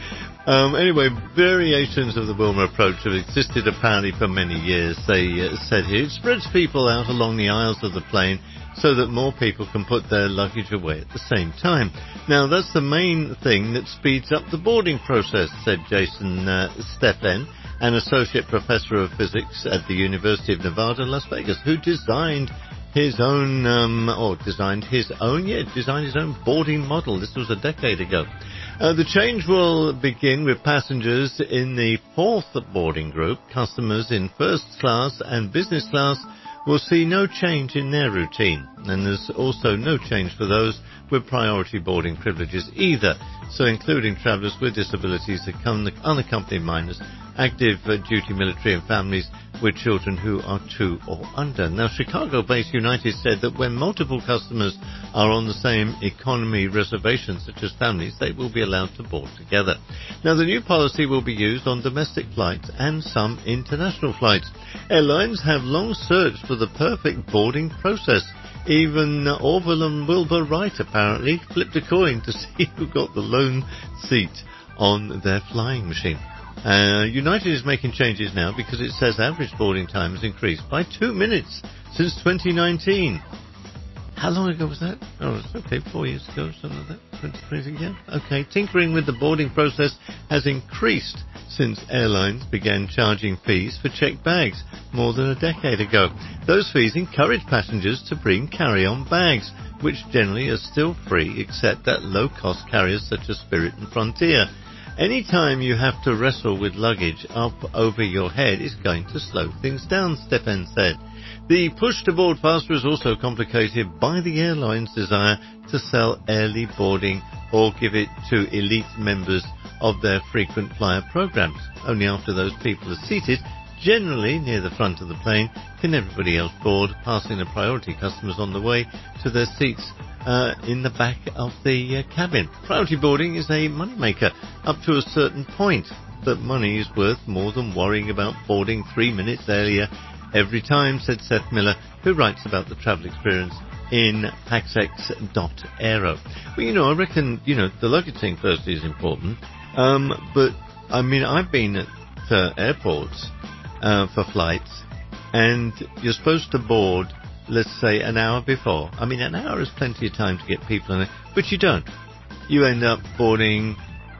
Um, anyway, variations of the Wilma approach have existed apparently for many years, they uh, said here. It spreads people out along the aisles of the plane so that more people can put their luggage away at the same time. Now, that's the main thing that speeds up the boarding process, said Jason uh, Steffen, an associate professor of physics at the University of Nevada, Las Vegas, who designed his own, um, or designed his own, yeah, designed his own boarding model. This was a decade ago. Uh, the change will begin with passengers in the fourth boarding group. Customers in first class and business class will see no change in their routine. And there's also no change for those with priority boarding privileges either. So including travellers with disabilities, unaccompanied minors, active uh, duty military and families with children who are two or under. Now, Chicago-based United said that when multiple customers are on the same economy reservation, such as families, they will be allowed to board together. Now, the new policy will be used on domestic flights and some international flights. Airlines have long searched for the perfect boarding process. Even uh, Orville and Wilbur Wright apparently flipped a coin to see who got the lone seat on their flying machine. Uh, United is making changes now because it says average boarding time has increased by two minutes since twenty nineteen. How long ago was that? Oh, it's okay, four years ago, something like that. twenty twenty, yeah. Okay, tinkering with the boarding process has increased since airlines began charging fees for checked bags more than a decade ago. Those fees encourage passengers to bring carry-on bags, which generally are still free except at low-cost carriers such as Spirit and Frontier. Any time you have to wrestle with luggage up over your head is going to slow things down, Stefan said. The push to board faster is also complicated by the airline's desire to sell early boarding or give it to elite members of their frequent flyer programs. Only after those people are seated, generally near the front of the plane, can everybody else board, passing the priority customers on the way to their seats Uh, in the back of the uh, cabin. Priority boarding is a moneymaker up to a certain point, but money is worth more than worrying about boarding three minutes earlier every time, said Seth Miller, who writes about the travel experience in Paxex dot aero. Well, you know, I reckon, you know, the luggage thing firstly is important, um, but, I mean, I've been at uh, airports uh, for flights, and you're supposed to board, let's say, an hour before. I mean, an hour is plenty of time to get people in it, but you don't. You end up boarding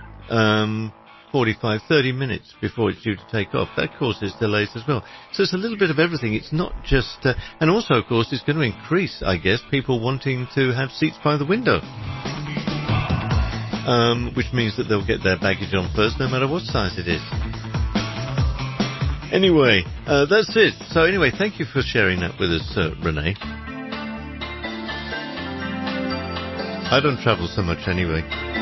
um, forty-five, thirty minutes before it's due to take off. That causes delays as well. So it's a little bit of everything. It's not just... Uh, and also, of course, it's going to increase, I guess, people wanting to have seats by the window. Um, which means that they'll get their baggage on first, no matter what size it is. Anyway, uh, that's it. So anyway, thank you for sharing that with us, uh, Renee. I don't travel so much anyway.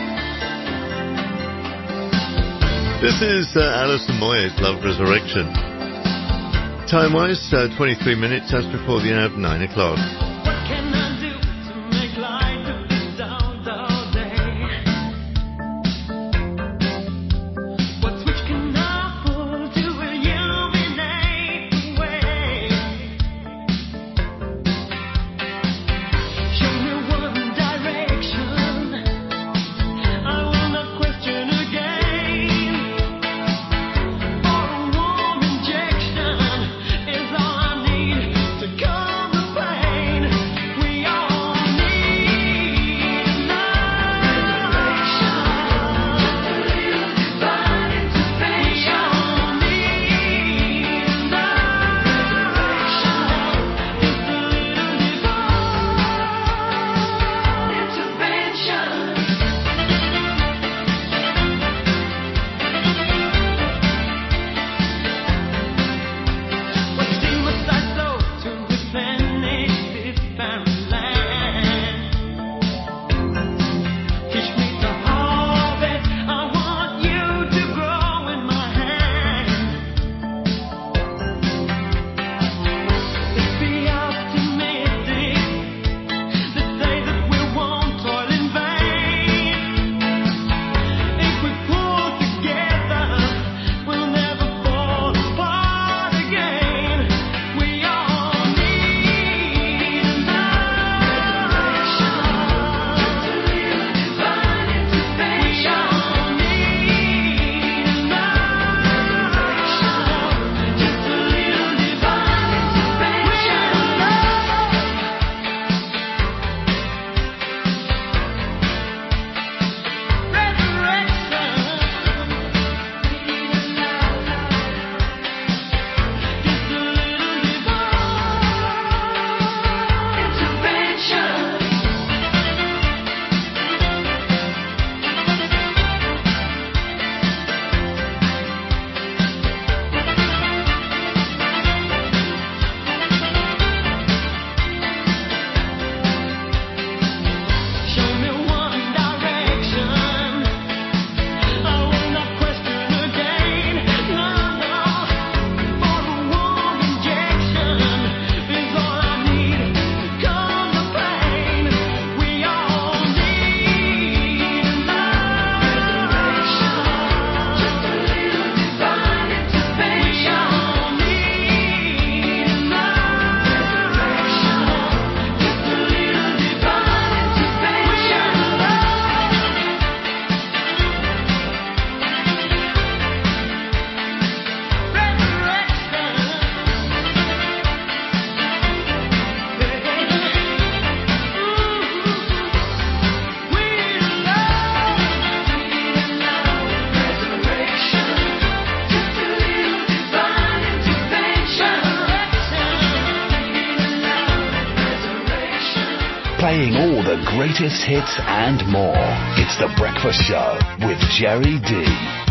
This is uh, Alison Moyes' Love Resurrection. Time-wise, uh, twenty-three minutes just before the hour of nine o'clock.
Injection is all I need to calm the pain.
playing all the greatest hits and more. It's The Breakfast Show with Jerry D.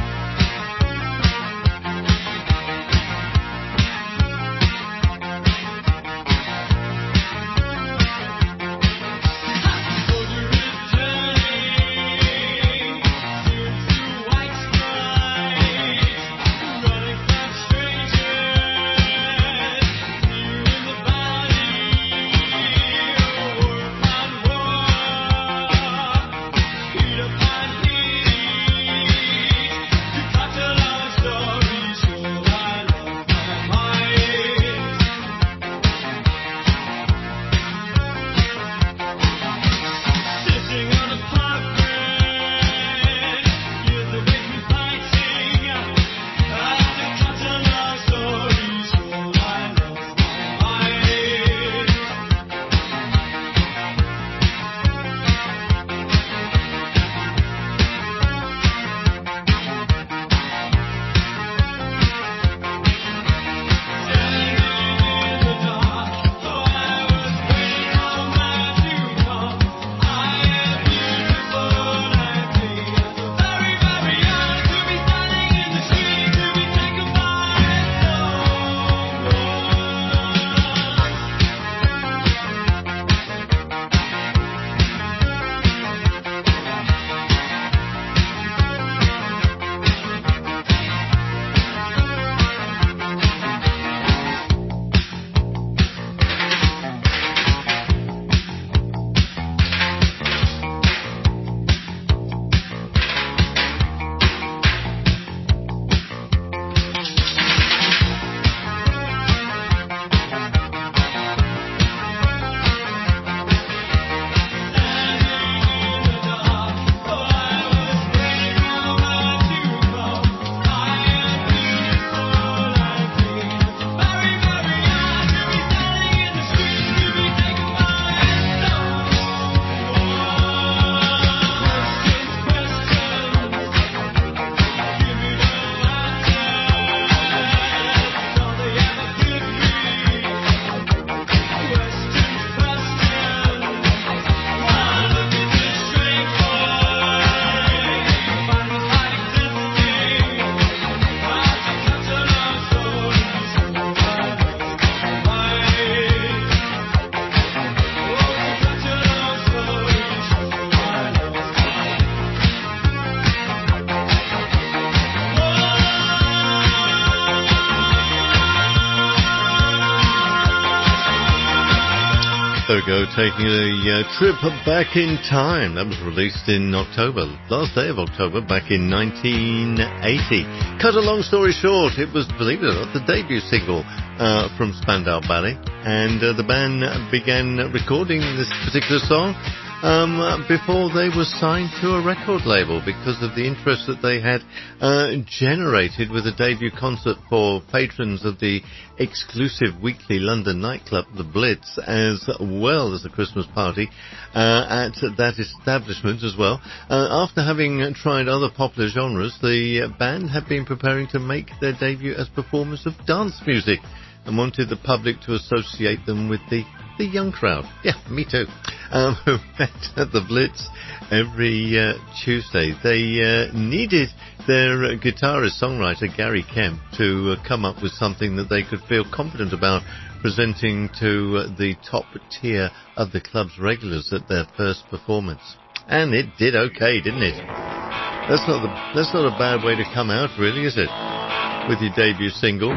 There we go, taking a uh, trip back in time. That was released in October, last day of October, back in nineteen eighty. Cut a long story short, it was, believe it or not, the debut single uh, from Spandau Ballet, and uh, the band began recording this particular song um, before they were signed to a record label because of the interest that they had uh, generated with a debut concert for patrons of the exclusive weekly London nightclub, The Blitz, as well as a Christmas party uh, at that establishment as well. Uh, after having tried other popular genres, the band had been preparing to make their debut as performers of dance music and wanted the public to associate them with the the young crowd. Yeah, me too. Um, who met at the Blitz every uh, Tuesday. They uh, needed their uh, guitarist-songwriter Gary Kemp to uh, come up with something that they could feel confident about presenting to uh, the top tier of the club's regulars at their first performance. And it did okay, didn't it? That's not the, that's not a bad way to come out, really, is it? With your debut single.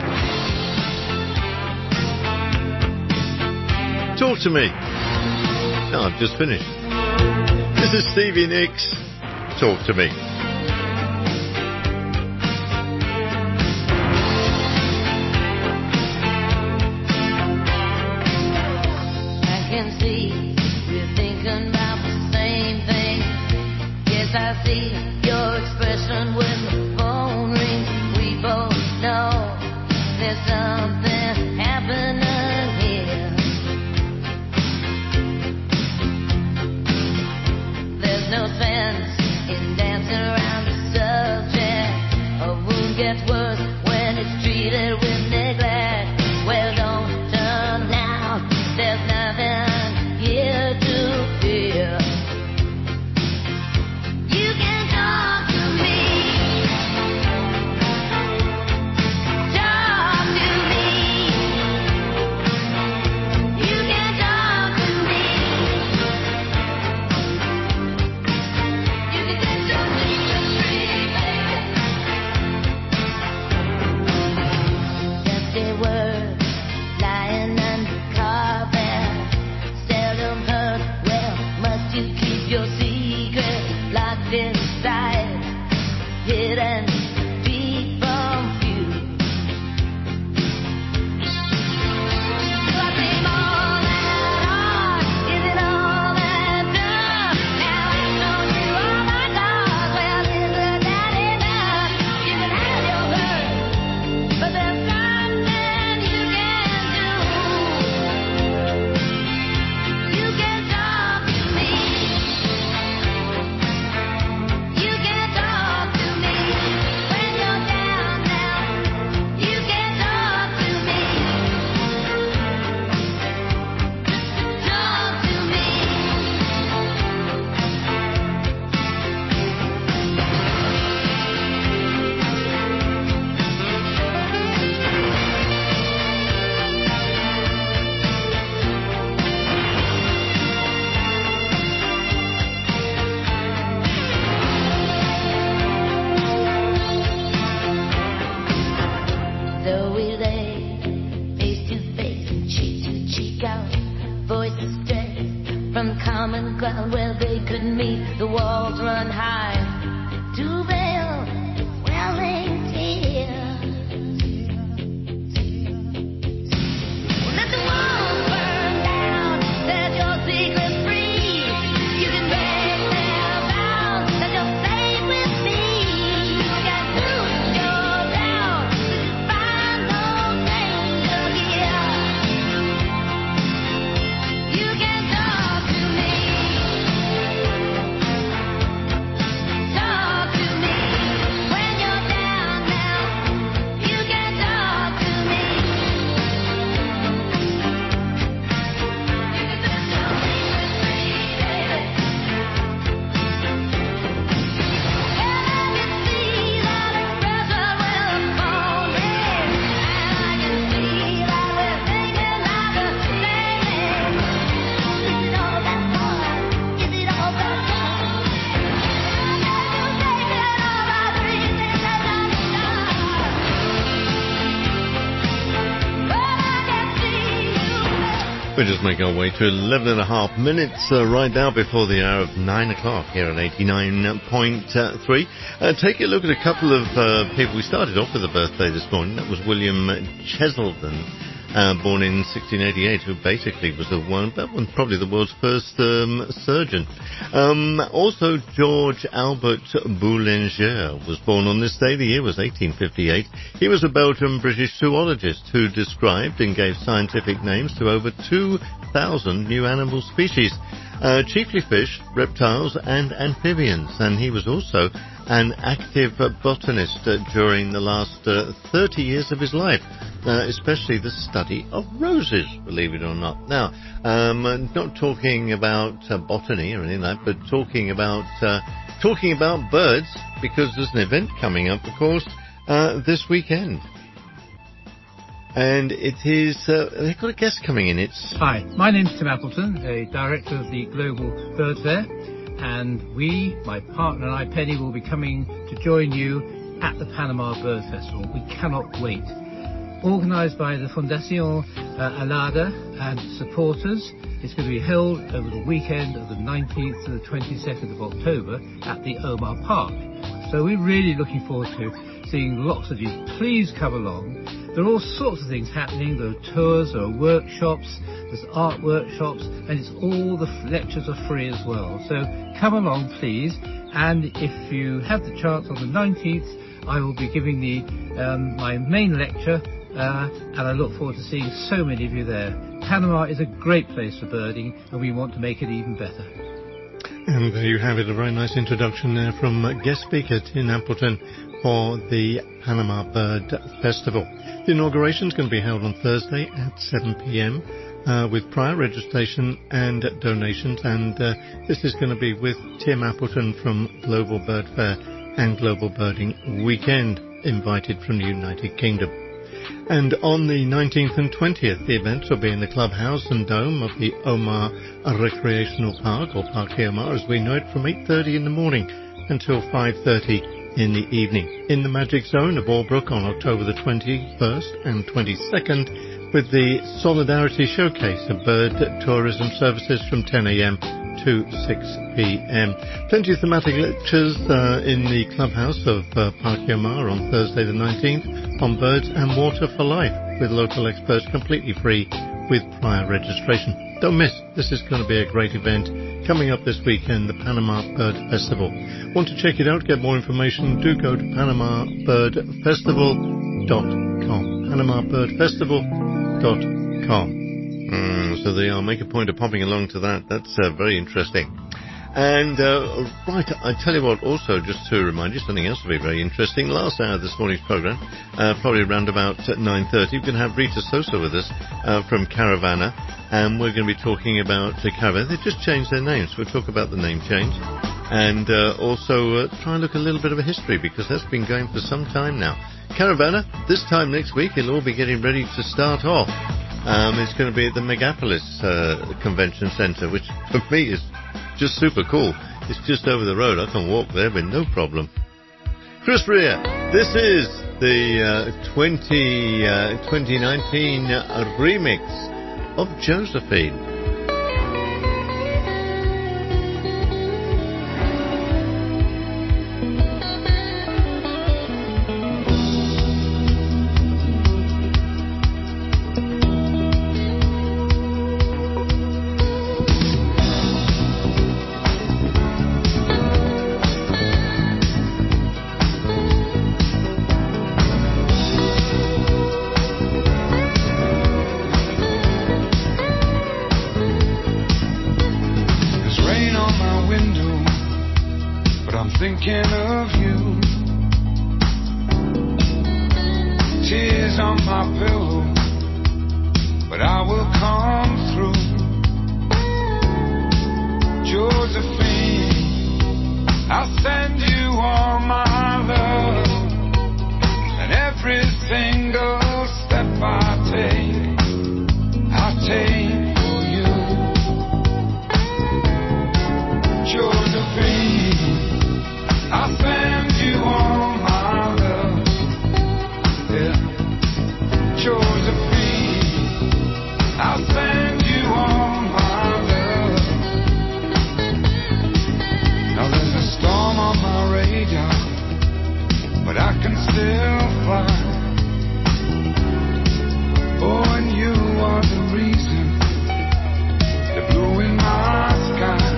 Talk to me. No, I've just finished. This is Stevie Nicks. Talk to me.
I can see we're thinking about the same thing. Yes, I see your expression when the phone rings. We both know there's something happening. No sense in dancing around the subject. A wound gets worse when it's treated with neglect. Well, don't turn now. There's nothing here to common ground where they could meet. The walls run high to veil welling tears. Let the walls burn down, set your secrets free. You can break their bounds, that you're safe with me. You can lose your doubt, find no danger here. You can talk to me, talk to me when you're down now. You can talk to me.
We just make our way to eleven and a half minutes uh, right now before the hour of nine o'clock here at eighty-nine point three. Uh, take a look at a couple of uh, people. We started off with a birthday this morning. That was William Cheselden, uh, born in sixteen eighty-eight, who basically was the one, that one probably the world's first um, surgeon. Um, also, George Albert Boulanger was born on this day. The year was eighteen fifty-eight. He was a Belgian-British zoologist who described and gave scientific names to over two thousand new animal species, uh, chiefly fish, reptiles and amphibians. And he was also an active uh, botanist uh, during the last uh, thirty years of his life, uh, especially the study of roses, believe it or not. Now, um, not talking about uh, botany or anything like that, but talking about uh, talking about birds, because there's an event coming up, of course, uh, this weekend. And it is, uh, they've got a guest coming in. It's
Hi, my name's Tim Appleton, a director of the Global Bird Fair, and we, my partner and I, Penny, will be coming to join you at the Panama Bird Festival. We cannot wait. Organised by the Fundación uh, Alada and supporters, it's going to be held over the weekend of the nineteenth to the twenty-second of October at the Omar Park. So we're really looking forward to seeing lots of you. Please come along. There are all sorts of things happening. There are tours, there are workshops, there's art workshops, and it's all the f- lectures are free as well. So come along, please. And if you have the chance on the nineteenth, I will be giving the um, my main lecture, uh, and I look forward to seeing so many of you there. Panama is a great place for birding, and we want to make it even better.
And there you have it, a very nice introduction there from uh, guest speaker Tim Appleton for the Panama Bird Festival. The inauguration is going to be held on Thursday at seven p.m. Uh, with prior registration and donations, and uh, this is going to be with Tim Appleton from Global Bird Fair and Global Birding Weekend, invited from the United Kingdom. And on the nineteenth and twentieth, the events will be in the clubhouse and dome of the Omar Recreational Park, or Parque Omar as we know it, from eight thirty in the morning until five thirty in the evening. In the Magic Zone of Albrook on October the twenty-first and twenty-second, with the Solidarity Showcase of bird tourism services from ten a.m. to six p.m. Plenty of thematic lectures uh, in the clubhouse of uh, Parque Omar on Thursday the nineteenth on birds and water for life, with local experts, completely free with prior registration. Don't miss, this is going to be a great event coming up this weekend, the Panama Bird Festival. Want to check it out, get more information, do go to panama bird festival dot com. panama bird festival dot com. Mm, so they are. Make a point of popping along to that. That's uh, very interesting. And, uh, right, I tell you what, also, just to remind you, something else will be very interesting. Last hour of this morning's programme, uh, probably around about nine thirty, we're going to have Rita Sosa with us uh, from Caravana, and we're going to be talking about uh, Caravana. They've just changed their names. We'll talk about the name change. And uh, also uh, try and look at a little bit of a history, because that's been going for some time now. Caravana, this time next week, it'll all be getting ready to start off. Um, it's going to be at the Megapolis uh, Convention Centre, which for me is just super cool. It's just over the road. I can walk there with no problem. Chris Rea, this is the uh, twenty, uh, twenty nineteen remix of Josephine.
on my pillow, but I will come through. Josephine, I'll send you all my love, and every single step I take, I take for you. Josephine, I'll send you all my love, yeah. Josephine, I'll send you all my love. Now there's a storm on my radar, but I can still fly. Oh, and you are the reason, the blue in my sky.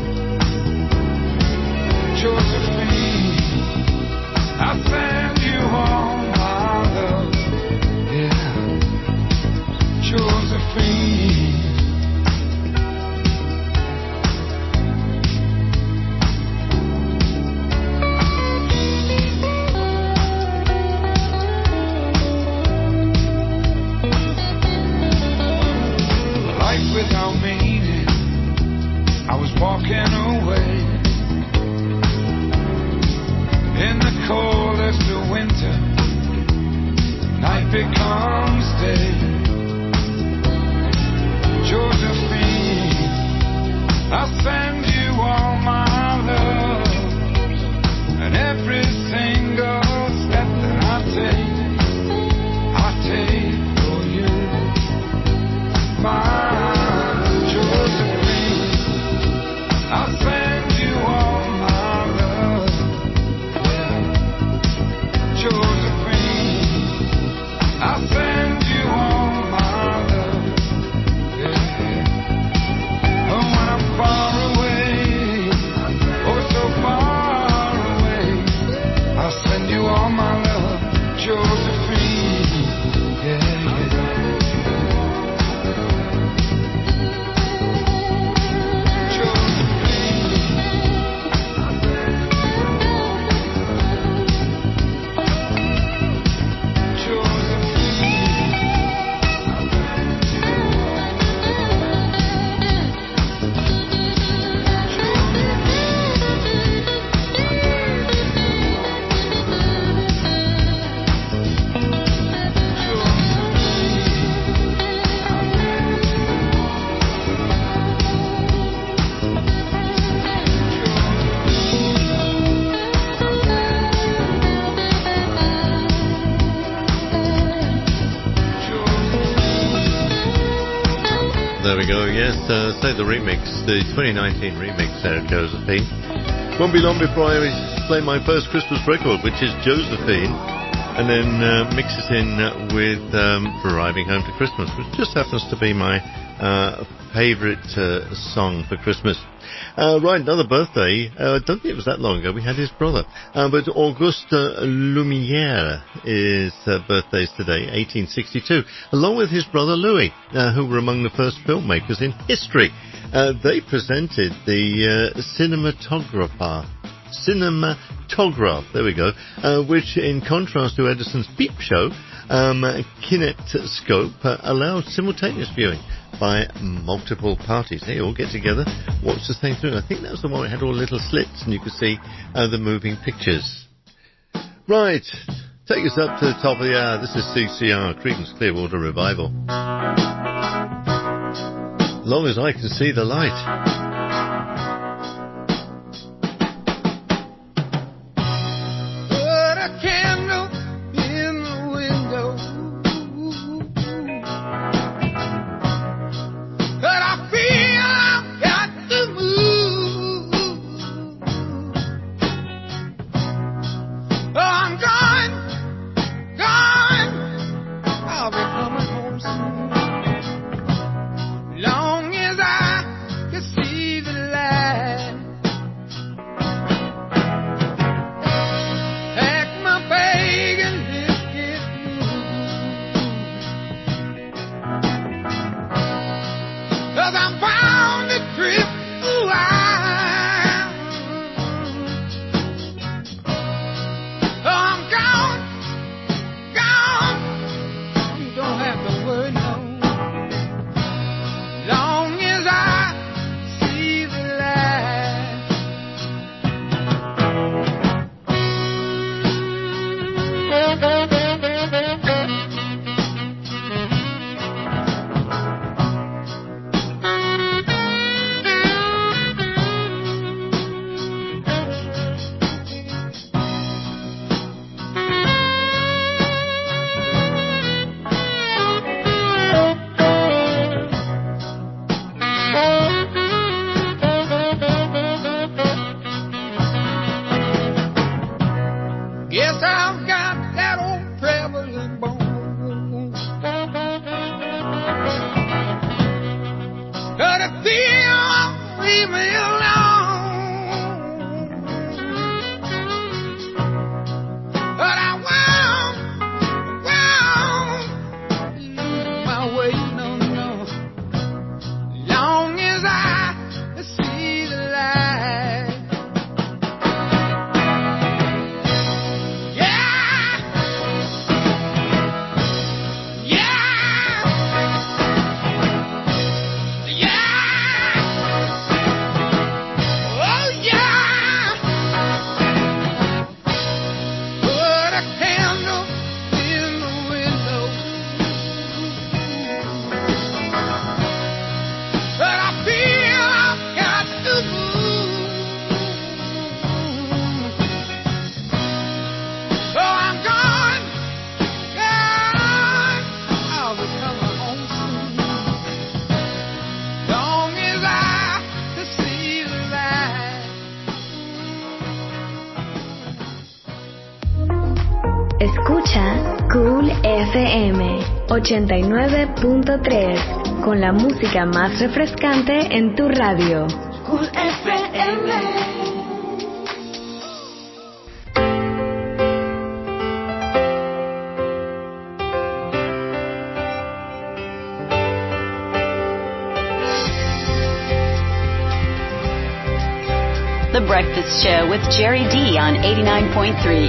Josephine, I send you all my love, yeah. Josephine. Life without meaning, I was walking away. In the coldest of winter, night becomes day. Josephine, I'll send you all my love, and every single step that I take, I take for you. My Josephine, I'll send you all my love, yeah. Josephine, I'll send you all my love, yeah. Oh, when I'm far away, oh so far away, I'll send you all my love, Josephine, yeah, yeah.
There we go, yes, uh, say the remix, the twenty nineteen remix there, Josephine. Won't be long before I play my first Christmas record, which is Josephine, and then uh, mix it in with um, Driving Home to Christmas, which just happens to be my uh, favourite uh, song for Christmas. Uh, right, another birthday. Uh, I don't think it was that long ago. We had his brother. Uh, but Auguste Lumière is uh, birthdays today, eighteen sixty-two, along with his brother Louis, uh, who were among the first filmmakers in history. Uh, they presented the uh, cinematographer. Cinematograph, there we go, uh, which in contrast to Edison's Peep Show, um, Kinetoscope uh, allowed simultaneous viewing by multiple parties. They all get together, watch the thing through. I think that was the one that had all the little slits and you could see uh, the moving pictures. Right, take us up to the top of the hour. This is C C R, Creedence Clearwater Revival. Long as I can see the light.
Long as I can see
ochenta y nueve punto tres, con la música más refrescante en tu radio.
Cool F M.
The Breakfast Show with Jerry D on eighty-nine point three.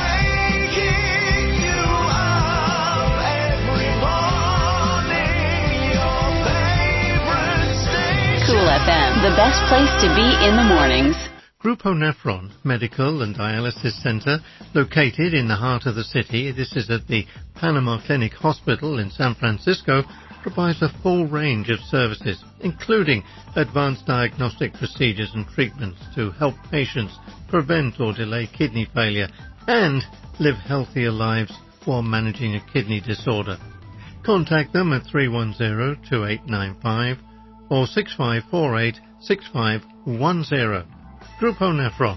Cool F M, the best place to be in the mornings.
Grupo Nephron Medical and Dialysis Center, located in the heart of the city, this is at the Panama Clinic Hospital in San Francisco, provides a full range of services, including advanced diagnostic procedures and treatments to help patients prevent or delay kidney failure and live healthier lives while managing a kidney disorder. Contact them at three one zero, two eight nine five or six five four eight, six five one zero. Grupo Nephron.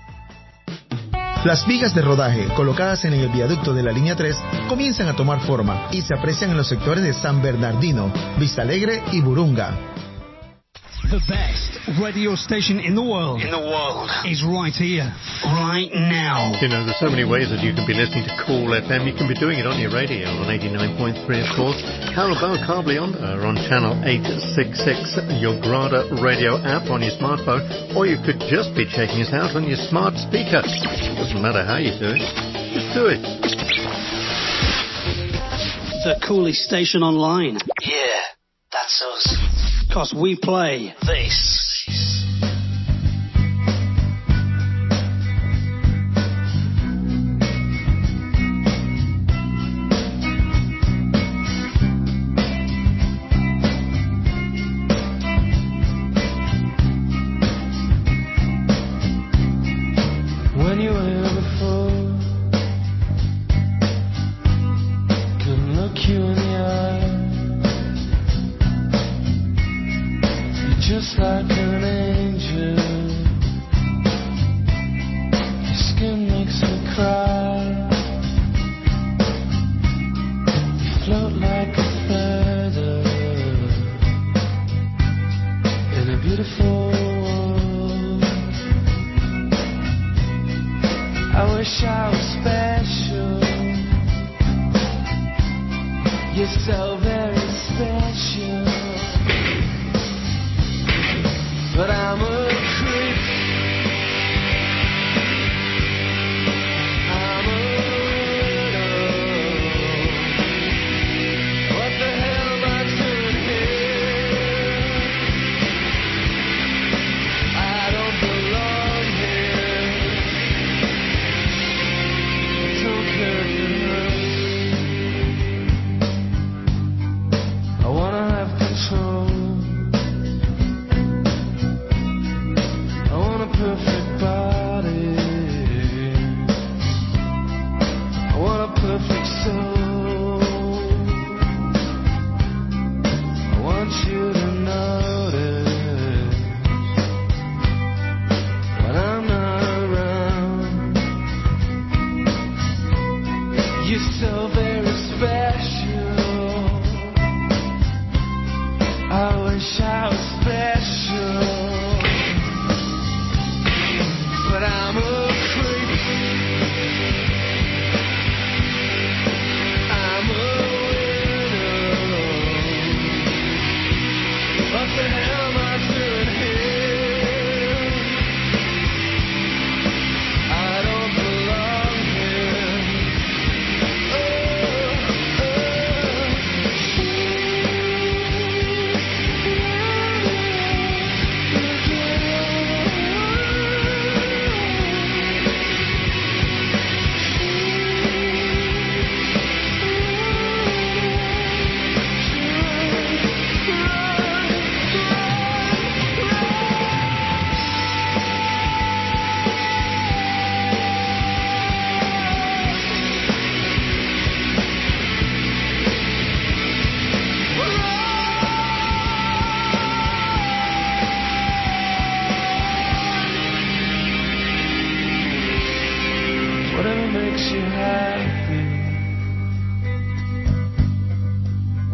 Las vigas de rodaje colocadas en el viaducto de la línea tres comienzan a tomar forma y se aprecian en los sectores de San Bernardino, Vista Alegre y Burunga.
The best radio station in the world. In the world. Is right here, right now.
You know, there's so many ways that you can be listening to Cool F M. You can be doing it on your radio on eighty-nine point three, of course. Carabao Cable Onda on channel eight sixty-six, your Grada radio app on your smartphone, or you could just be checking us out on your smart speaker. Doesn't matter how you do it, just do it.
The coolest station online.
Yeah, that's us.
Because we play
this.
When you were here before, couldn't look you in the eye. Just like an angel, your skin makes me cry. You float like a feather in a beautiful world. I wish I was special. You're so very special. But I'm a creep. I'm a widow. What the hell am I doing here? I don't belong here. Don't care if it hurts. I wanna have control.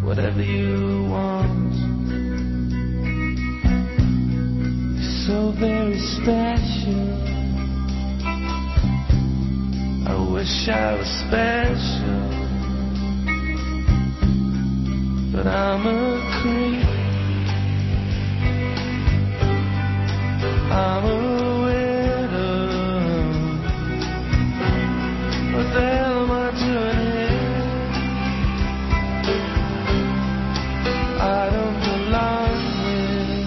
whatever you want. You're so very special. I wish I was special, but I'm a creep. I'm a widow. What the hell am I doing here? I don't belong here.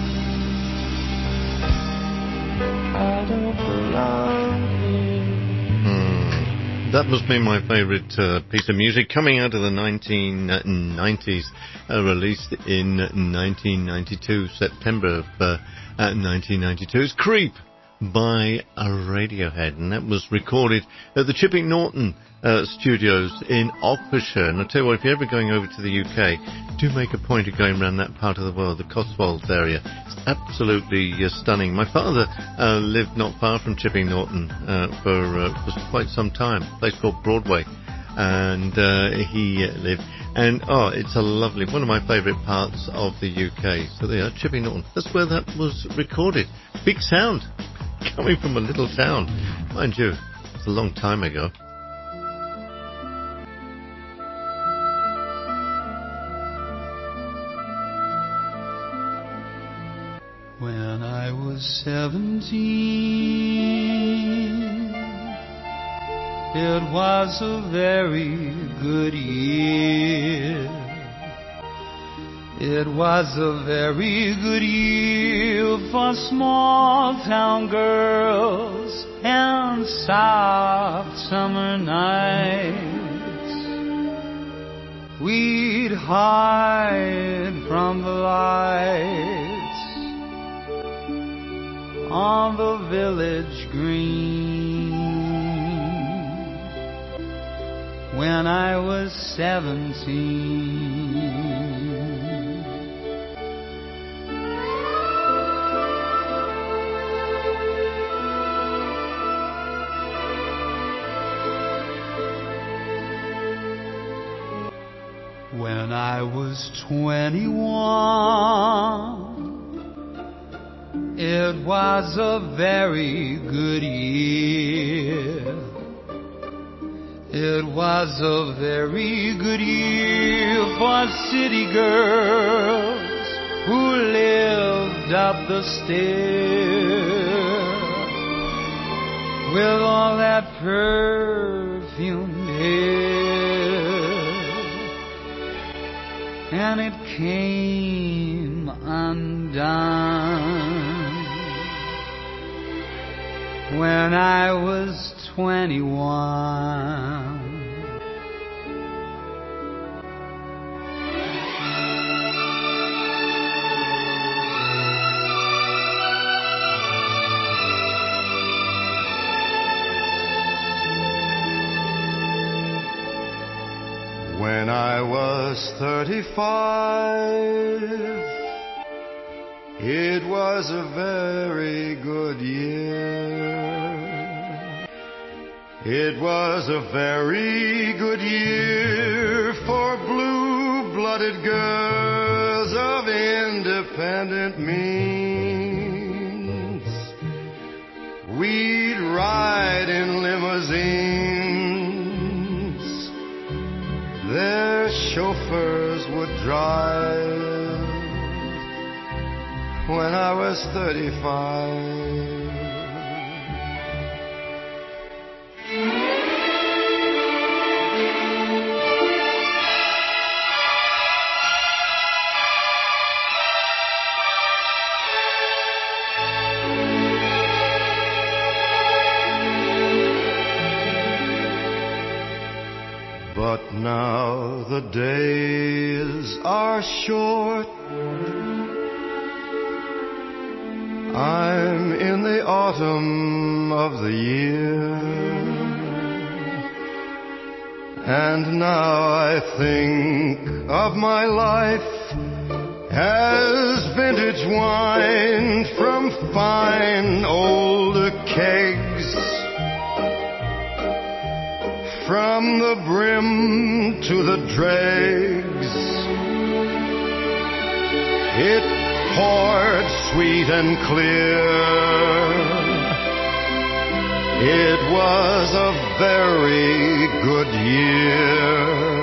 I don't belong here.
That must be my favourite uh, piece of music coming out of the nineteen nineties, uh, released in nineteen ninety-two, September of uh, uh, nineteen ninety-two. It's Creep by a Radiohead, and that was recorded at the Chipping Norton uh, studios in Oxfordshire. And I tell you what, if you're ever going over to the U K, do make a point of going around that part of the world, the Cotswolds area. It's absolutely uh, stunning. My father uh, lived not far from Chipping Norton uh, for, uh, for quite some time, a place called Broadway, and uh, he uh, lived. And, oh, it's a lovely, one of my favourite parts of the U K. So there, Chipping Norton. That's where that was recorded. Big sound, coming from a little town. Mind you, it's a long time ago.
When I was seventeen, it was a very good year. It was a very good year for small town girls and soft summer nights. We'd hide from the lights on the village green. When I was seventeen, when I was twenty-one, it was a very good year. It was a very good year for city girls who lived up the stair with all that perfumed hair. And it came undone when I was twenty-one.
When I was thirty-five, it was a very good year. It was a very good year for blue-blooded girls of independent means. We'd ride in limousines. Their chauffeurs would drive. When I was thirty-five, but now the days are short. I'm in the autumn of the year, and now I think of my life as vintage wine from fine old kegs, from the brim to the dregs. poured sweet and clear. It was a very good year.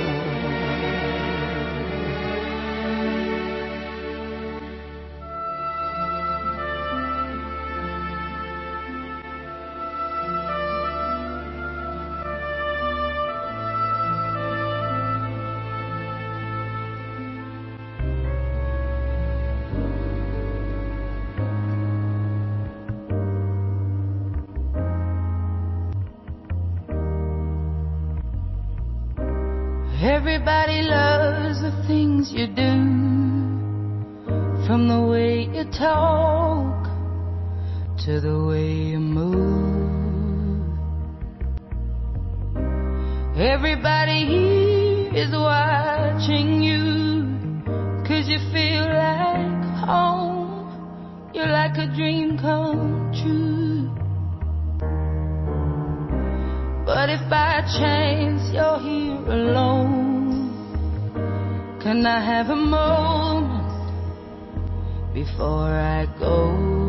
Everybody loves the things you do, from the way you talk to the way you move. Everybody here is watching you, 'cause you feel like home. You're like a dream come true. But if by chance you're here alone, can I have a moment before I go?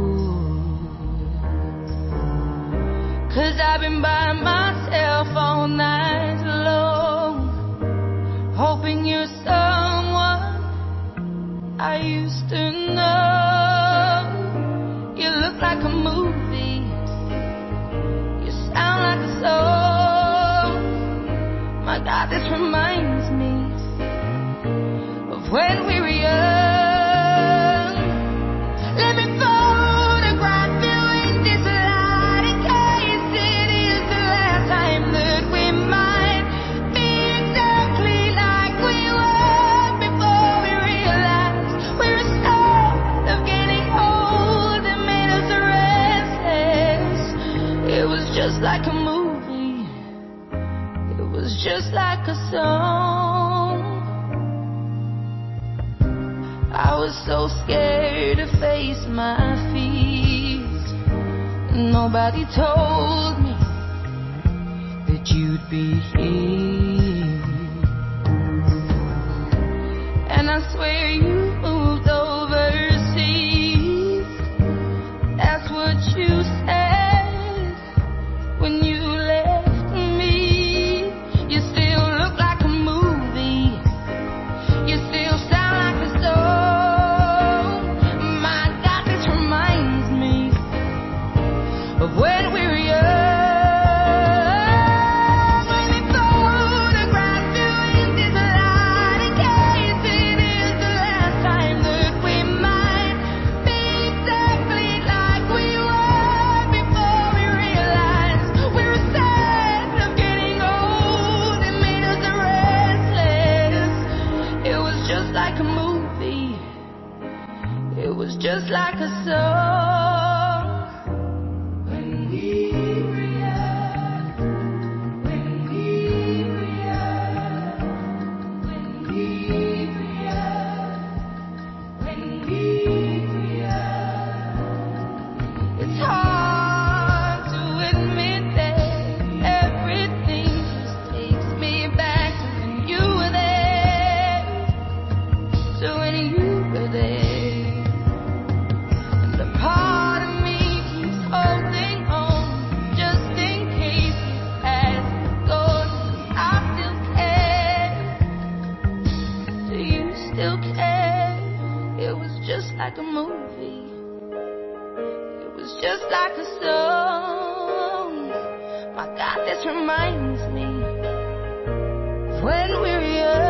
'Cause I've been by myself all night long, hoping you're someone I used to know. You look like a movie, you sound like a song. My God, this reminds me of when we were young. Let me photograph you in this light, in case it is the last time that we might be exactly like we were before we realized we're scared of getting old and made us restless. It was just like a movie, just like a song. I was so scared to face my fears. Nobody told me that you'd be here. And I swear you moved overseas. That's what you said when you left. You still look like a movie. You still sound like a song. My God, this reminds me of when we were young. Let me photograph you in this light, in case it is the last time that we might be exactly like we were before we realized we were sad of getting old. It was just like a movie. It was just like a song. When we were young, when we were young, when we were young, when we were young. It's hard to admit that everything just takes me back to when you were there. So when you were there, and a part of me keeps holding on, just in case it hasn't gone. I still care. Do you still care? It was just like a movie. It was just like a song. My God, this reminds me of when we were young.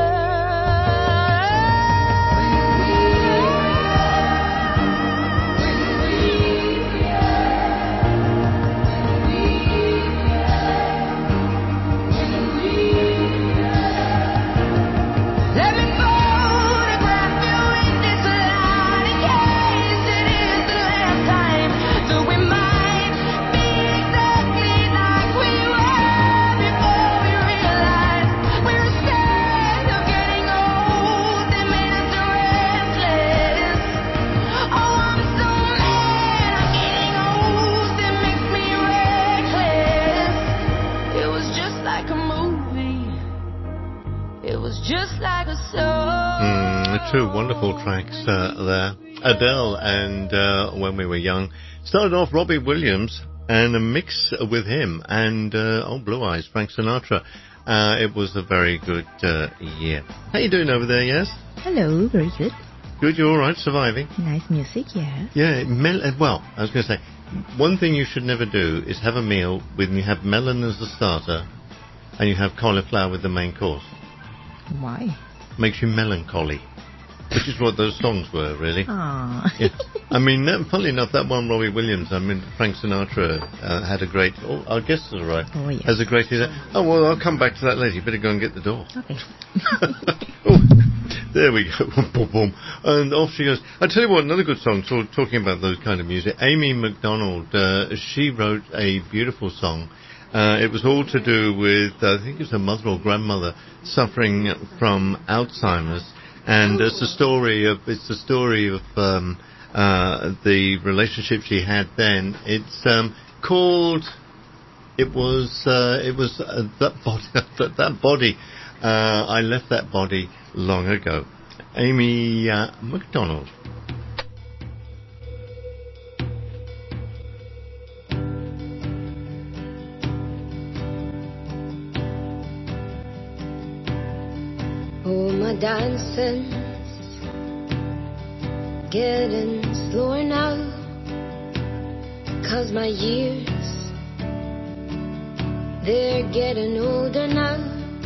Two wonderful tracks uh, there. Adele and uh, When We Were Young. Started off Robbie Williams and a mix with him and uh, oh, Blue Eyes, Frank Sinatra. Uh, it was a very good uh, year. How you doing over there, Yes?
Hello, very good.
Good, you all right? Surviving?
Nice music, yeah.
Yeah, mel- well, I was going to say, one thing you should never do is have a meal when you have melon as the starter and you have cauliflower with the main course.
Why?
Makes you melancholy. Which is what those songs were, really.
Aww.
Yeah. I mean, that, funnily enough, that one, Robbie Williams, I mean, Frank Sinatra uh, had a great... Oh, our guest has arrived.
Oh, yes.
Has a great... Oh, well, I'll come back to that later. You better go and get the door.
Okay.
Oh, there we go. Boom, boom. And off she goes. I tell you what, another good song, so, talking about those kind of music. Amy MacDonald, uh, she wrote a beautiful song. Uh, it was all to do with, uh, I think it was her mother or grandmother suffering from Alzheimer's. And it's a story of it's the story of um, uh, the relationship she had then. It's um, called. It was uh, it was uh, that body that, that body. Uh, I left that body long ago. Amy uh, MacDonald.
Oh, my dancing's getting slower now, 'cause my years, they're getting older now,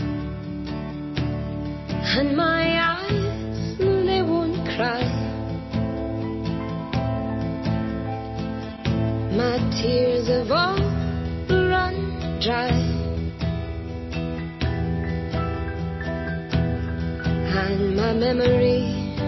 and my eyes, they won't cry. My tears have all run dry. And my memory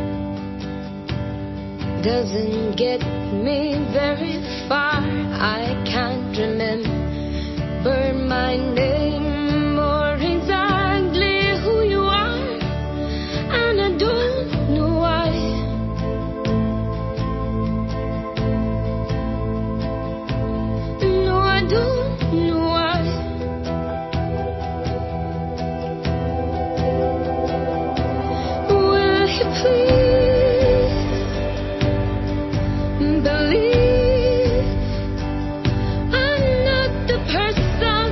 doesn't get me very far. I can't remember my name or exactly who you are, and I don't know why. No, I don't know why. Please believe I'm not the person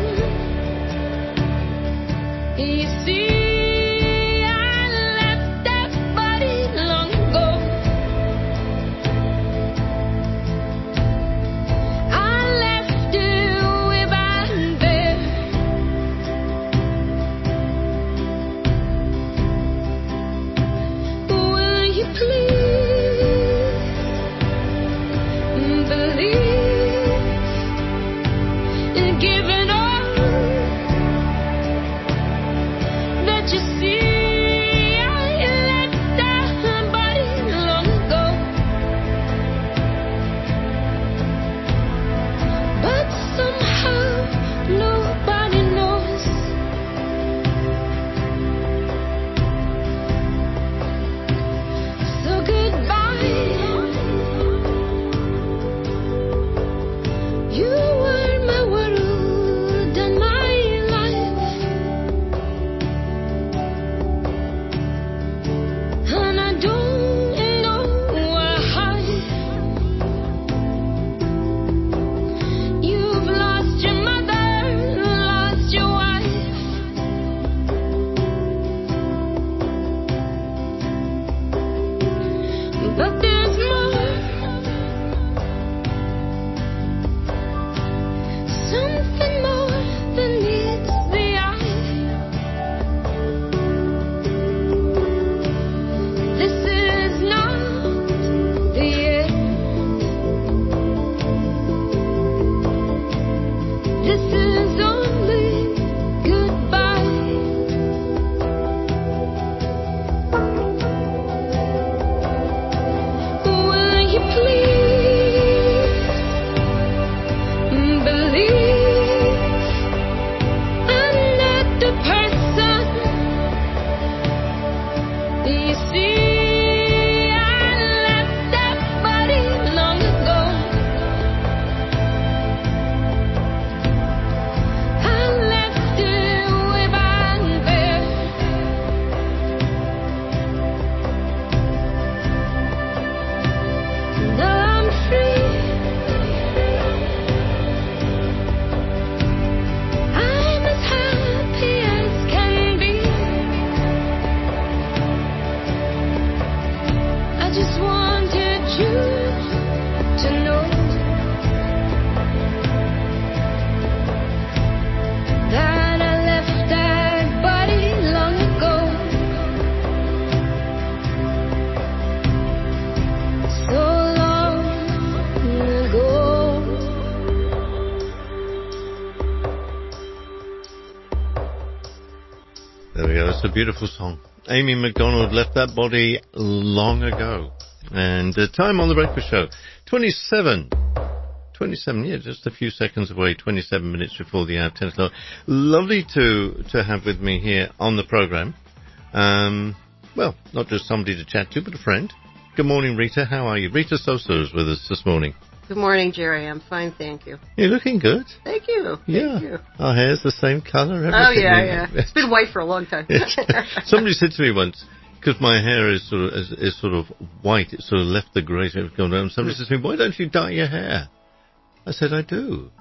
you see. I left that body long ago. I left it way back there. Will you please believe in giving all that you see? I left that body long ago, but somehow nobody knows. So goodbye. You were my world and my life, and I don't know why. You've lost your mother, lost your wife, but there's more. Something more than meets the eye. This is not the end. This is only goodbye. Will you please believe I'm not the person you see? I left that body long ago. I left it way back there.
beautiful song. Amy MacDonald left that body long ago. And uh, time on the Breakfast Show, twenty-seven. twenty-seven, yeah, just a few seconds away, twenty-seven minutes before the hour of ten o'clock. Lovely to, to have with me here on the programme. Um, well, not just somebody to chat to, but a friend. Good morning, Rita. How are you? Rita Sosa is with us this morning.
Good morning, Jerry. I'm fine, thank you.
You're looking good.
Thank you.
Yeah.
Thank you.
Our hair's the same colour.
Oh, yeah, yeah. It's been white for a long time.
Somebody said to me once, because my hair is sort of is, is sort of white, it sort of left the grey, so it's gone down. Somebody says to me, why don't you dye your hair? I said, I do.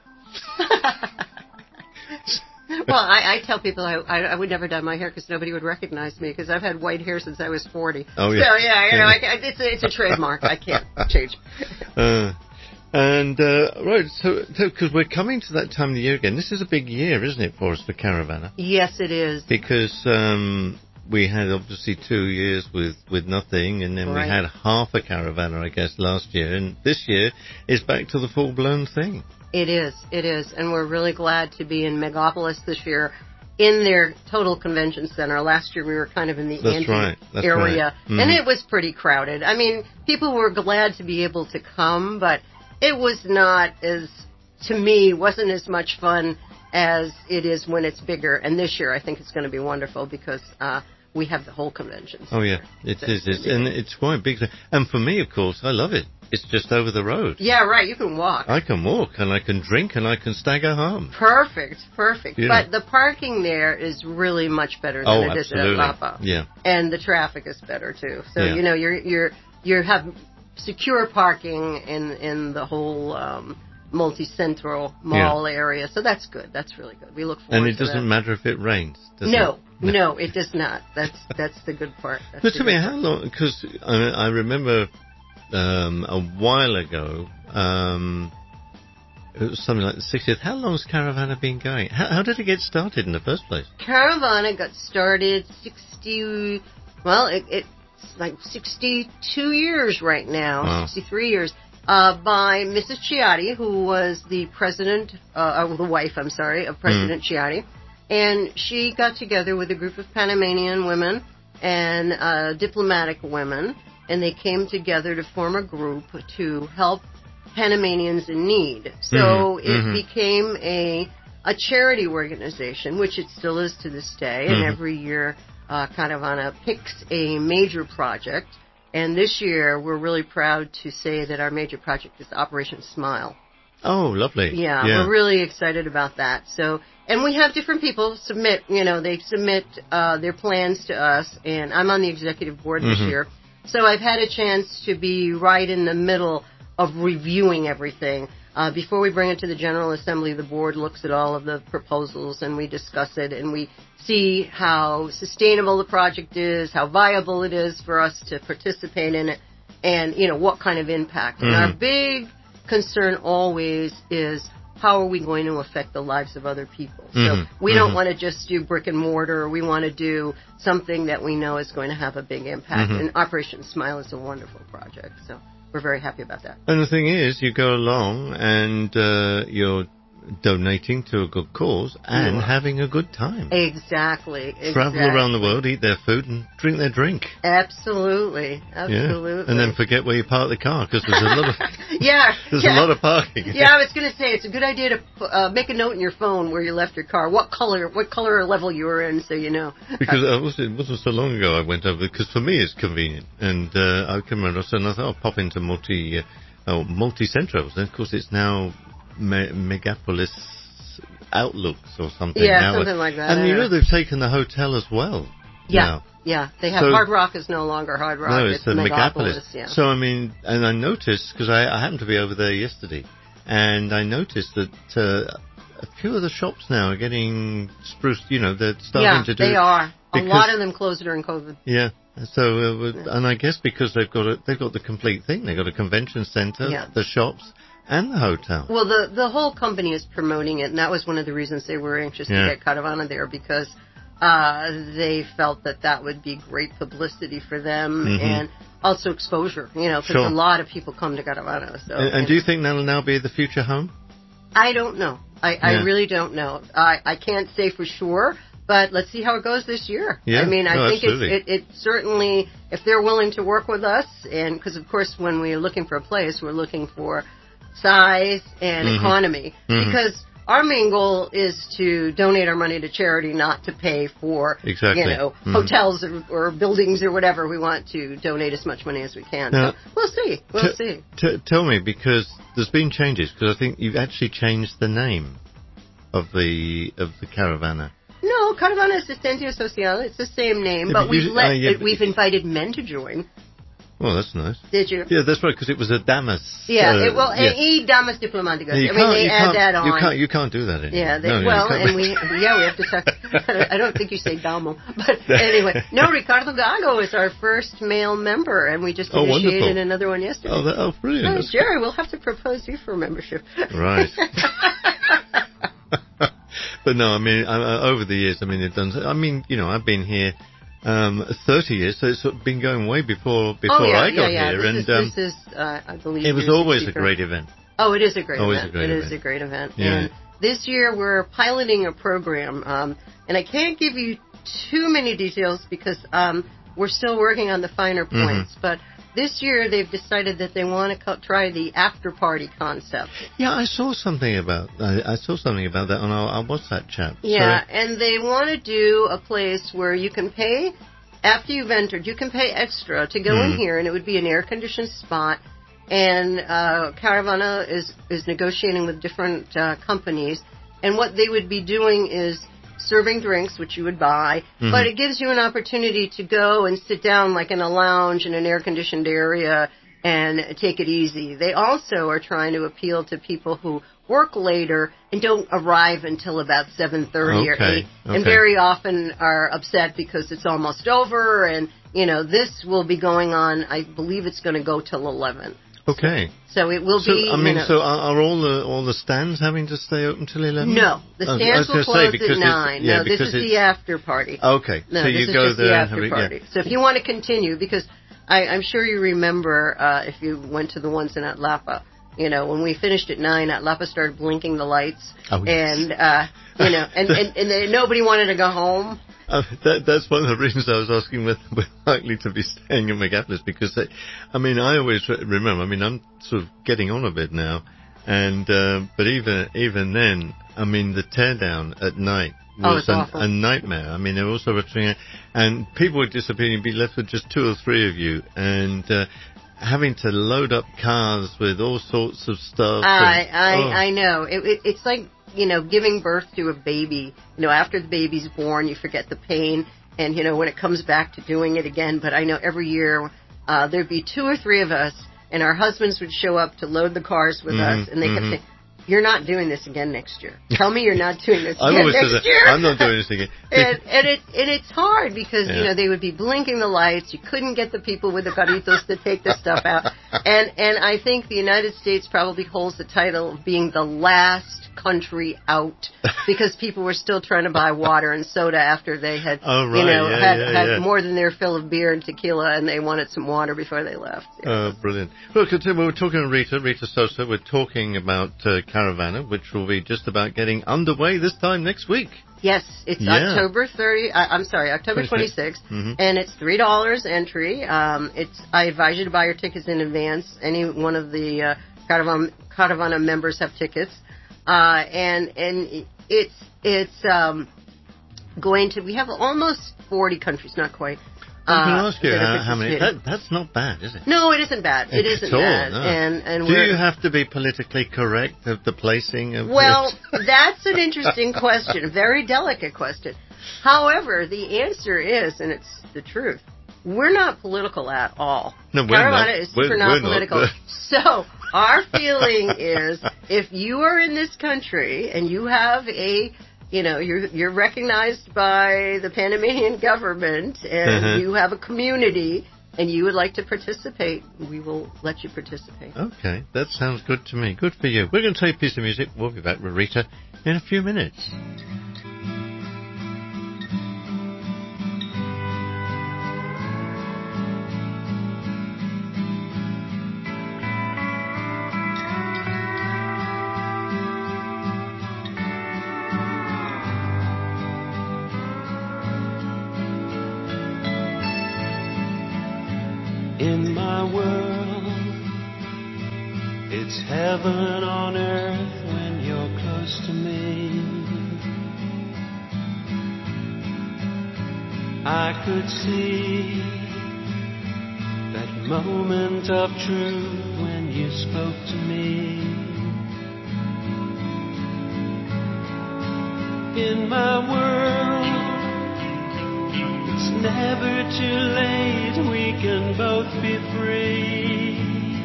Well, I, I tell people I, I, I would never dye my hair because nobody would recognize me because I've had white hair since I was forty.
Oh, yeah.
So, yeah, you know, I, it's, a, it's a trademark. I can't change.
Uh, and, uh, right, so, because we're coming to that time of the year again. This is a big year, isn't it, for us, for Caravana?
Yes, it is.
Because um, we had, obviously, two years with, with nothing, and then
Right.
we had half a Caravana, I guess, last year. And this year is back to the full-blown thing.
It is, it is, and we're really glad to be in Megapolis this year in their total convention center. Last year we were kind of in the
That's
Andy
right, that's
area,
right. Mhm.
and it was pretty crowded. I mean, people were glad to be able to come, but it was not as, to me, wasn't as much fun as it is when it's bigger. And this year I think it's going to be wonderful because uh, we have the whole convention.
Oh, yeah, it is, it's, and it's quite big. And for me, of course, I love it. It's just over the road.
Yeah, right, you can walk.
I can walk, and I can drink, and I can stagger home.
Perfect, perfect.
Yeah.
But the parking there is really much better than
Oh,
it is at
absolutely.
Lapa.
Yeah.
And the traffic is better too. So
Yeah.
you know you're you're you have secure parking in in the whole um, multi-central mall area. So that's good. That's really good. We look forward.
And it
to
doesn't
that.
matter if it rains, does
No,
it?
no, it does not. That's that's the good part. That's
But
the
tell me,
good
how
part.
long, because I, I remember um, a while ago, um, it was something like the sixtieth. How long has Caravana been going? How, how did it get started in the first place?
Caravana got started sixty. Well, it, it's like sixty-two years right now,
Wow.
sixty-three years, uh, by Missus Ciotti, who was the president, uh, or the wife, I'm sorry, of President
Mm.
Ciotti, and she got together with a group of Panamanian women and uh, diplomatic women, and they came together to form a group to help Panamanians in need. So
Mhm,
it
mhm.
became a a charity organization, which it still is to this day, and
Mhm.
every year uh, Caravana picks a major project. And this year we're really proud to say that our major project is Operation Smile.
Oh, lovely.
Yeah, we're really excited about that. So, and we have different people submit, you know, they submit uh, their plans to us, and I'm on the executive board this
Mhm.
year. So I've had a chance to be right in the middle of reviewing everything. Uh, before we bring it to the General Assembly, the board looks at all of the proposals and we discuss it and we see how sustainable the project is, how viable it is for us to participate in it, and, you know, what kind of impact. And our
Mhm.
big concern always is how are we going to affect the lives of other people? So
Mhm.
we don't
Mhm.
want to just do brick and mortar. We want to do something that we know is going to have a big impact.
Mhm.
And Operation Smile is a wonderful project. So we're very happy about that.
And the thing is, you go along and uh, you're donating to a good cause and
Yeah.
having a good time.
Exactly.
Travel
exactly.
around the world, eat their food, and drink their drink.
Absolutely. Absolutely.
Yeah. And then forget where you park the car, because there's a lot of
yeah.
there's
yeah.
a lot of parking.
Yeah, I was going to say it's a good idea to uh, make a note in your phone where you left your car, what color, what color or level you were in, so you know.
Because uh, it wasn't, it wasn't so long ago I went over, because for me it's convenient. And uh, I came around and I thought I'll pop into multi, uh, oh, multi-centros. And of course it's now Me- Megapolis Outlooks or something.
Yeah,
now.
something like that,
And you
yeah.
know they've taken the hotel as well.
Yeah,
now.
yeah. They have
So-
Hard Rock is no longer Hard Rock.
No, it's,
it's
the
Megapolis.
Megapolis.
Yeah.
So I mean, and I noticed, because I, I happened to be over there yesterday, and I noticed that uh, a few of the shops now are getting spruced. You know, they're starting
yeah,
to do.
they are. A
because-
lot of them closed during COVID.
Yeah. So, uh, with- and I guess because they've got a, they've got the complete thing. They've got a convention center,
Yeah.
the shops, and the hotel.
Well, the the whole company is promoting it, and that was one of the reasons they were anxious
Yeah.
to get Caravana there because uh, they felt that that would be great publicity for them
Mhm.
and also exposure. You know, because
Sure.
a lot of people come to Caravana. So,
and, and do you think that'll now be the future home?
I don't know. I, I
Yeah.
really don't know. I, I can't say for sure, But let's see how it goes this year.
Yeah,
I mean, I
no,
think it's, it, it certainly, if they're willing to work with us, and because of course when we're looking for a place, we're looking for size and
Mhm.
economy,
Mhm.
because our main goal is to donate our money to charity, not to pay for,
Exactly.
you know,
Mhm.
hotels or, or buildings or whatever. We want to donate as much money as we can.
Now,
so we'll see. We'll
T-
see.
T- tell me, because there's been changes, because I think you've actually changed the name of the of the Caravana.
No, Caravana Asistencia Social. It's the same name,
Yeah,
but
but
we've
you-
let
uh, yeah, but-
we've invited men to join.
Well, that's nice.
Did you?
Yeah, that's right, because it was a Damas.
Yeah,
uh,
it, well,
yeah.
and e damas diplomáticas.
Yeah, you
I mean,
can't-
they
you
add
can't-
that on.
You can't, you can't do that anymore.
Yeah, they,
No, no, you
well,
can't.
and we, yeah, we have to talk. I don't think you say damo, but anyway, no, Ricardo Gago is our first male member, and we just
Oh,
initiated
wonderful.
another one yesterday.
Oh, that, oh brilliant.
Oh,
That's
Jerry, we'll have to propose you for membership.
Right. But no, I mean, I, I, over the years, I mean, they've done. I mean, you know, I've been here um, thirty years, so it's sort of been going way before before
oh, yeah,
I got
yeah, yeah.
here,
This
and
is,
um,
this is uh, I believe,
it was
your
always a
sixty-first.
great event.
Oh, it is a great
Always
event.
a great
It
event.
is a great event.
Yeah.
And this year we're piloting a program, um, and I can't give you too many details because um, we're still working on the finer
Mhm.
points. But this year they've decided that they want to co- try the after party concept.
Yeah, I saw something about. I, I saw something about that on our, our WhatsApp chat.
Yeah,
So,
and they want to do a place where you can pay, after you've entered, you can pay extra to go in
Mhm.
here, and it would be an air-conditioned spot. And uh, Caravana is, is negotiating with different uh, companies, and what they would be doing is serving drinks, which you would buy,
Mhm.
but it gives you an opportunity to go and sit down like in a lounge in an air-conditioned area and take it easy. They also are trying to appeal to people who work later and don't arrive until about seven thirty or
Okay,
eight, and
okay.
very often are upset because it's almost over, and, you know, this will be going on, I believe it's going to go till eleven.
okay.
So it will
So
be,
I mean,
you know,
so are, are all the all the stands having to stay open till eleven?
no, the
I was- I
stands
was
will
gonna say,
close
because
at
it's-
nine.
yeah,
no, this
because
is
it's-
the after party.
Okay,
No,
so
this
you
is
go
just
there
the
and have
after
it.
party.
Yeah.
So if you want to continue, because I, I'm sure you remember uh, if you went to the ones in Atlapa, you know, when we finished at nine, Atlapa started blinking the lights,
Oh, yes.
and uh, you know, and and, and they, nobody wanted to go home.
Uh, that, that's one of the reasons I was asking whether we're likely to be staying in Megapolis, because, they, I mean, I always re- remember, I mean, I'm sort of getting on a bit now, and, uh, but even, even then, I mean, the teardown at night
Oh,
was
it's
an,
awful.
a nightmare. I mean, they were also returning, and people would disappear and be left with just two or three of you, and, uh, having to load up cars with all sorts of stuff.
I
and-
I
oh.
I know. It, it, it's like, you know, giving birth to a baby. You know, after the baby's born, you forget the pain, and, you know, when it comes back to doing it again. But I know every year uh, there'd be two or three of us, and our husbands would show up to load the cars with
Mhm,
us, and they
mhm.
kept saying, "You're not doing this again next year. Tell me you're not doing this
I've
again
always said
next
that.
year."
I'm not doing this again.
And, and it and it's hard because, you
Yeah.
know, they would be blinking the lights. You couldn't get the people with the carritos to take the stuff out. And and I think the United States probably holds the title of being the last country out because people were still trying to buy water and soda after they had,
Oh, right.
you know,
Yeah,
had,
yeah,
had
yeah.
more than their fill of beer and tequila, and they wanted some water before they left.
Oh, brilliant. Look, we were talking to Rita, Rita Sosa. We're talking about uh, Caravana, which will be just about getting underway this time next week.
Yes, it's
Yeah.
October thirtieth. Uh, I'm sorry, October
twenty-sixth.
twenty-sixth,
Mhm.
and it's three dollars entry. Um, it's I advise you to buy your tickets in advance. Any one of the uh, Caravan Caravana members have tickets, uh, and and it's it's um, going to. We have almost forty countries, not quite.
I was going
uh,
to ask you
that are
how, how many.
participating.
That, that's not bad, is it?
No, it isn't bad. It
At
isn't
all,
bad.
no.
And and
Do
we're,
you have to be politically correct of the placing of
Well,
this?
that's an interesting question, a very delicate question. However, the answer is, and it's the truth, we're not political at all.
No, we're
Caravana
not.
is super
We're-
not
we're not.
political. So our feeling is, if you are in this country and you have a, you know, you're you're recognized by the Panamanian government and
Uh-huh.
you have a community and you would like to participate, we will let you participate.
Okay, that sounds good to me. Good for you. We're going to take a piece of music. We'll be back with Rita in a few minutes.
In my world, it's heaven on earth when you're close to me. I could see that moment of truth when you spoke to me. In my world, it's never too late, we can both be free.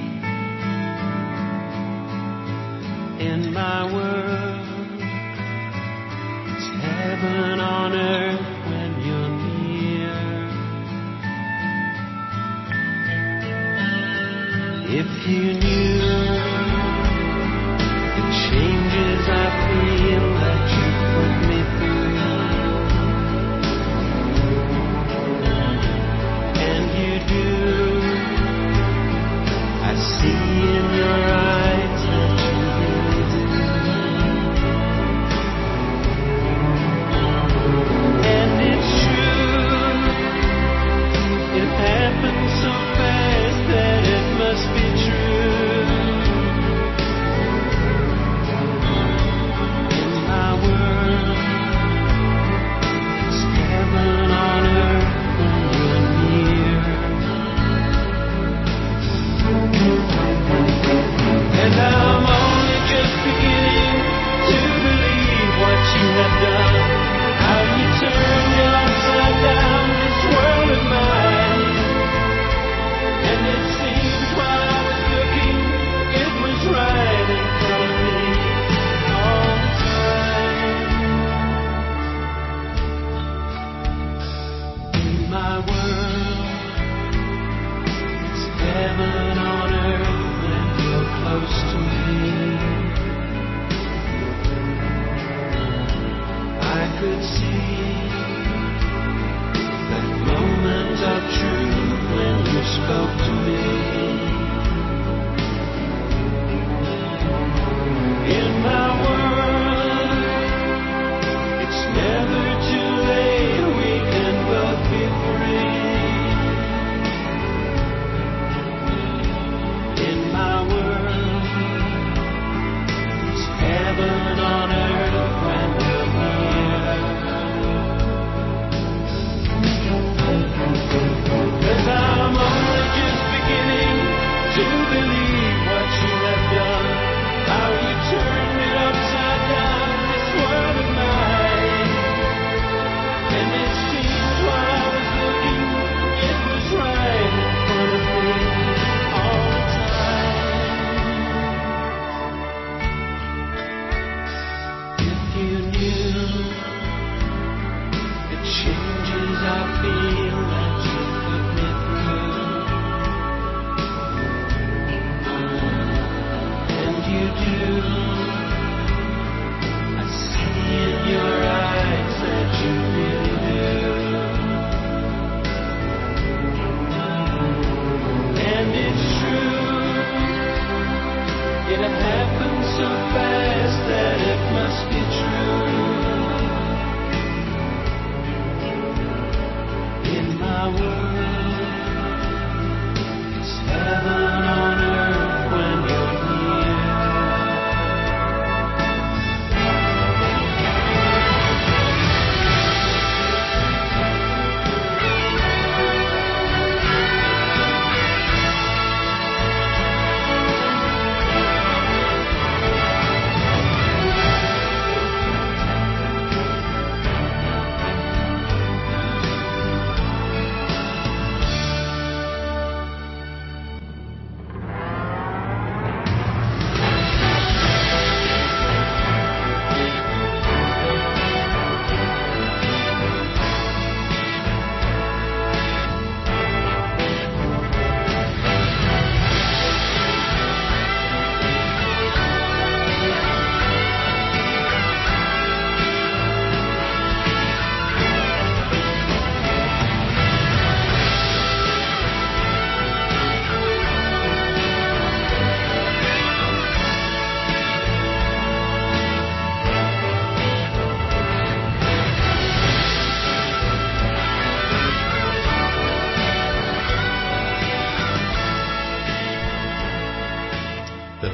In my world, it's heaven on earth when you're near. If you knew the changes I feel that you put me through, and you do, I see in your eyes that you really do. And it's true, it happened so fast that it must be true.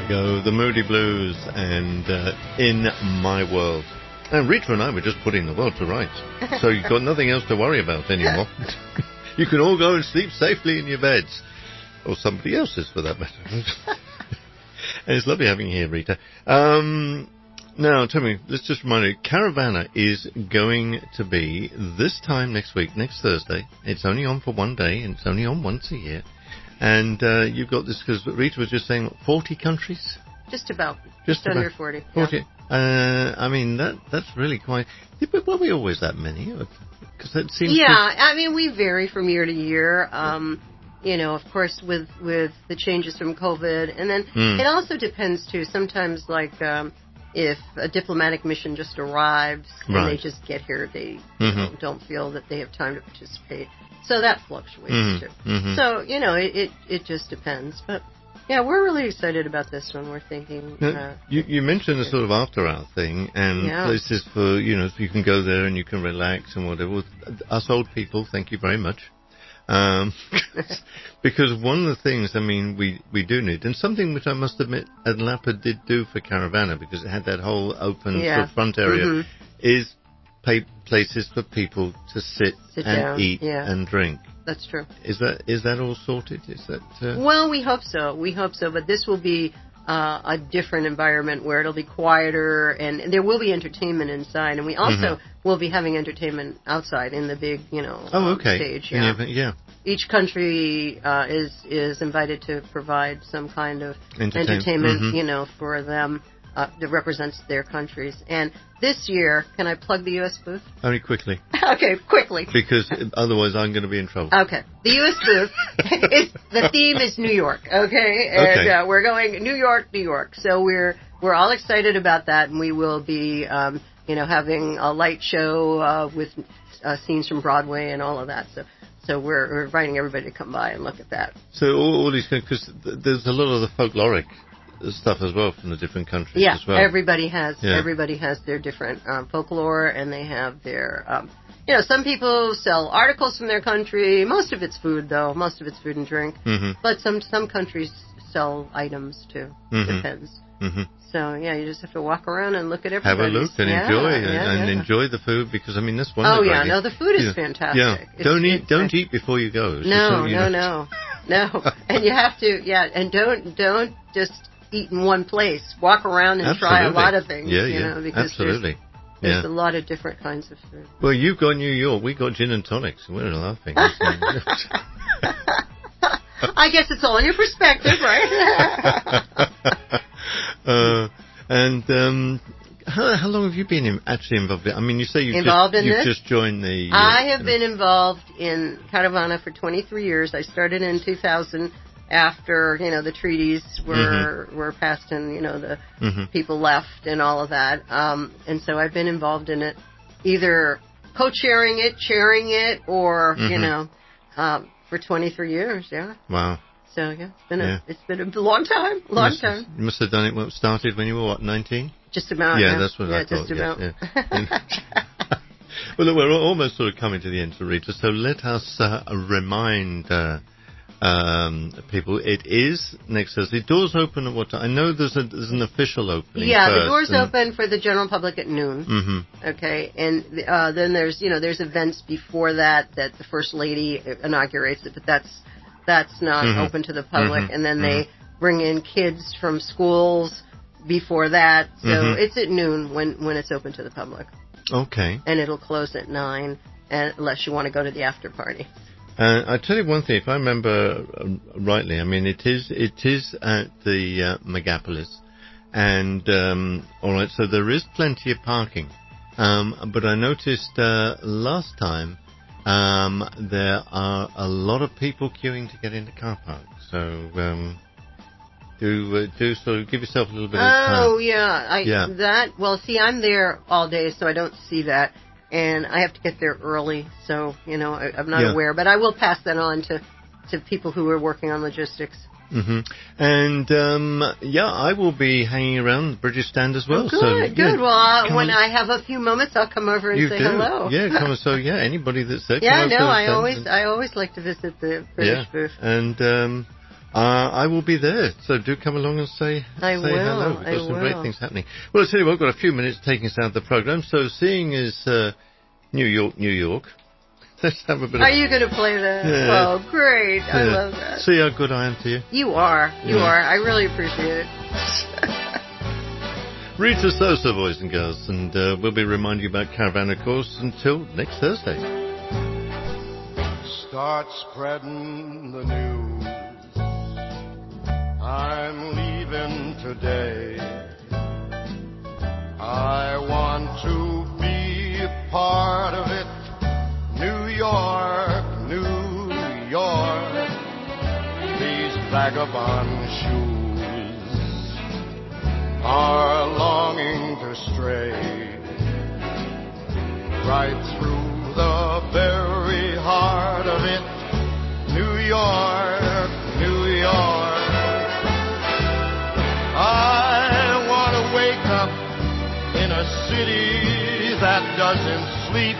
we go, the Moody Blues and uh, In My World. And Rita and I were just putting the world to rights. So you've got nothing else to worry about anymore. You can all go and sleep safely in your beds. Or somebody else's, for that matter. And it's lovely having you here, Rita. Um, now, tell me, let's just remind you, Caravana is going to be this time next week, next Thursday. It's only on for one day, and it's only on once a year. And uh, you've got this, because Rita was just saying, forty countries?
Just about.
Just,
Just
about
under forty.
forty.
Yeah.
Uh, I mean, that that's really quite... Were we always that many? Because it seems...
Yeah,
to...
I mean, we vary from year to year. Um, you know, of course, with, with the changes from COVID. And then
Mm.
it also depends, too. Sometimes, like, um, if a diplomatic mission just arrives and
Right.
they just get here, they you
Mhm.
know, don't feel that they have time to participate. So that fluctuates,
Mhm.
too.
Mhm.
So, you know, it, it, it just depends. But, yeah, we're really excited about this one. We're thinking...
Now,
Uh,
you, you mentioned the sort of after-hour thing, and
Yeah.
places for, you know, so you can go there and you can relax and whatever. Well, us old people, thank you very much. Um, because one of the things, I mean, we, we do need, and something which I must admit Adlapa did do for Caravana, because it had that whole open
Yeah.
sort of front area,
Mhm.
is pay places for people to sit,
Sit
and
down,
eat
yeah.
and drink.
That's true.
Is that is that all sorted? Is that... Uh...
Well, we hope so. We hope so. But this will be uh, a different environment where it'll be quieter, and, and there will be entertainment inside. And we also
Mhm.
will be having entertainment outside in the big, you know,
Oh,
um,
okay.
stage.
And
Yeah.
you- yeah.
Each country uh, is is invited to provide some kind of
Entertain-
entertainment,
mhm.
you know, for them uh, that represents their countries. And this year, can I plug the U S booth?
Only quickly.
Okay, quickly.
Because otherwise I'm going to be in trouble.
Okay. The U S booth is the theme is New York. Okay, and
Okay.
Uh, we're going New York, New York. So we're we're all excited about that, and we will be, um, you know, having a light show uh, with uh, scenes from Broadway and all of that. So so we're, we're inviting everybody to come by and look at that.
So all, all these, because th- there's a lot of the folkloric stuff as well from the different countries
Yeah,
as well.
everybody has
Yeah.
everybody has their different um, folklore, and they have their. Um, you know, some people sell articles from their country. Most of it's food, though. Most of it's food and drink.
Mhm.
But some some countries sell items too.
Mhm.
Depends.
Mhm.
So yeah, you just have to walk around and look at
Have
everybody.
a look and
yeah,
enjoy and,
yeah,
and
yeah.
enjoy the food, because I mean that's one.
Oh
of the
yeah,
great
no,
things.
the food is
Yeah.
fantastic.
Yeah,
It's-
don't eat,
it's-
don't eat before you go. It's just
No,
so you
no,
know.
no, no. And you have to, yeah, and don't don't just eat in one place. Walk around and try a
Absolutely.
lot of things.
Yeah,
you
yeah,
know, because
absolutely.
There's, there's
Yeah.
a lot of different kinds of food.
Well, you've got New York. We got gin and tonics. We're laughing.
I guess it's all in your perspective, right?
uh, and um, how, how long have you been in, actually involved? In, I mean, you say you've
Involved
just,
in
you've
this?
just joined the. Uh,
I have been involved in Caravana for twenty-three years. I started in two thousand after, you know, the treaties were were passed and, you know, the
Mhm.
people left and all of that. Um, and so I've been involved in it, either co-chairing it, chairing it, or, you
Mhm.
know, um, for twenty-three years, yeah.
Wow.
So, yeah, it's been,
Yeah.
a, it's been a long time,
You
long
must,
time.
You must have done it when it started when you were, what, nineteen?
Just about,
Yeah,
yeah.
that's what
yeah,
I thought.
just
yes,
about.
yeah. Well, look, we're al- almost sort of coming to the end, Rita, so let us uh, remind uh, um, people it is next Thursday. Doors open at what time? I know there's, a, there's an official opening
Yeah,
first,
the doors
and-
open for the general public at noon.
Mhm.
Okay, and uh, then there's you know there's events before that that the first lady inaugurates it, but that's that's not
Mhm.
open to the public.
Mhm.
And then they bring in kids from schools before that, so
Mhm.
it's at noon when when it's open to the public,
Okay.
and it'll close at nine, and unless you want to go to the after party.
Uh, I tell you one thing, if I remember uh, rightly, I mean it is it is at the uh, Megapolis, and um, all right, so there is plenty of parking. Um, but I noticed uh, last time um, there are a lot of people queuing to get into car park. So um, do uh, do sort of give yourself a little bit of time.
Oh yeah, I
Yeah.
that well see I'm there all day, so I don't see that, and I have to get there early, so you know I, I'm not
Yeah.
aware, but I will pass that on to to people who are working on logistics.
hmm And um, yeah, I will be hanging around the British stand as well.
good,
so,
good.
yeah,
Well, uh,
come
when
on.
I have a few moments, I'll come over and
You
say
do.
hello.
Yeah, come on. So yeah, anybody that's there.
Yeah,
come over to
no,
the
I
stand
always
and-
I always like to visit the British
yeah.
booth.
And um, Uh, I will be there, so do come along and say,
I
say
will,
hello. We've got
I
some
will.
great things happening. Well, I'll tell you what, I've got a few minutes taking us out of the program, so seeing as uh, New York, New York, let's have a bit
Are
of...
you going to play that?
Yeah.
Oh, great. I
Yeah.
love that.
See how good I am to you?
You are. You
Yeah.
are. I really appreciate it.
Rita Sosa, boys and girls, and uh, we'll be reminding you about Caravan, of course, until next Thursday.
Start spreading the news. I'm leaving today. I want to be a part of it. New York, New York. These vagabond shoes are longing to stray right through the very heart of it. New York, New York. I want to wake up in a city that doesn't sleep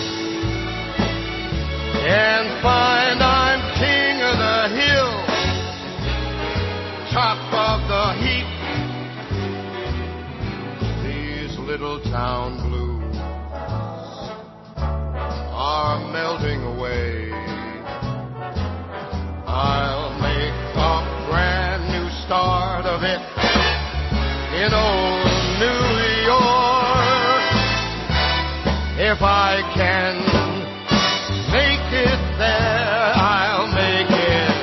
and find I'm king of the hill, top of the heap. These little town blues are melting away. I'll make a brand new start of it in old New York. If I can make it there, I'll make it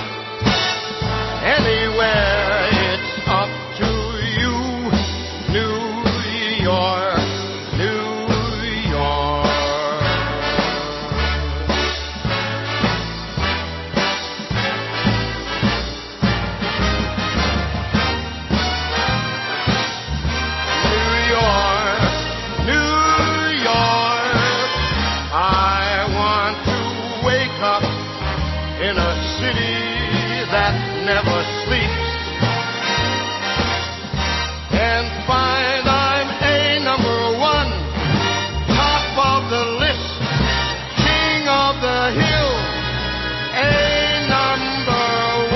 anywhere. It's up to you, New York, New York. New York, New York. I want to wake up in a city that never sleeps and find I'm a number one, top of the list, king of the hill, a number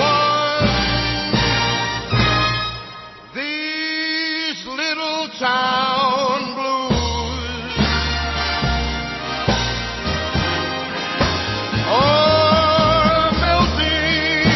one. These little town blues are melting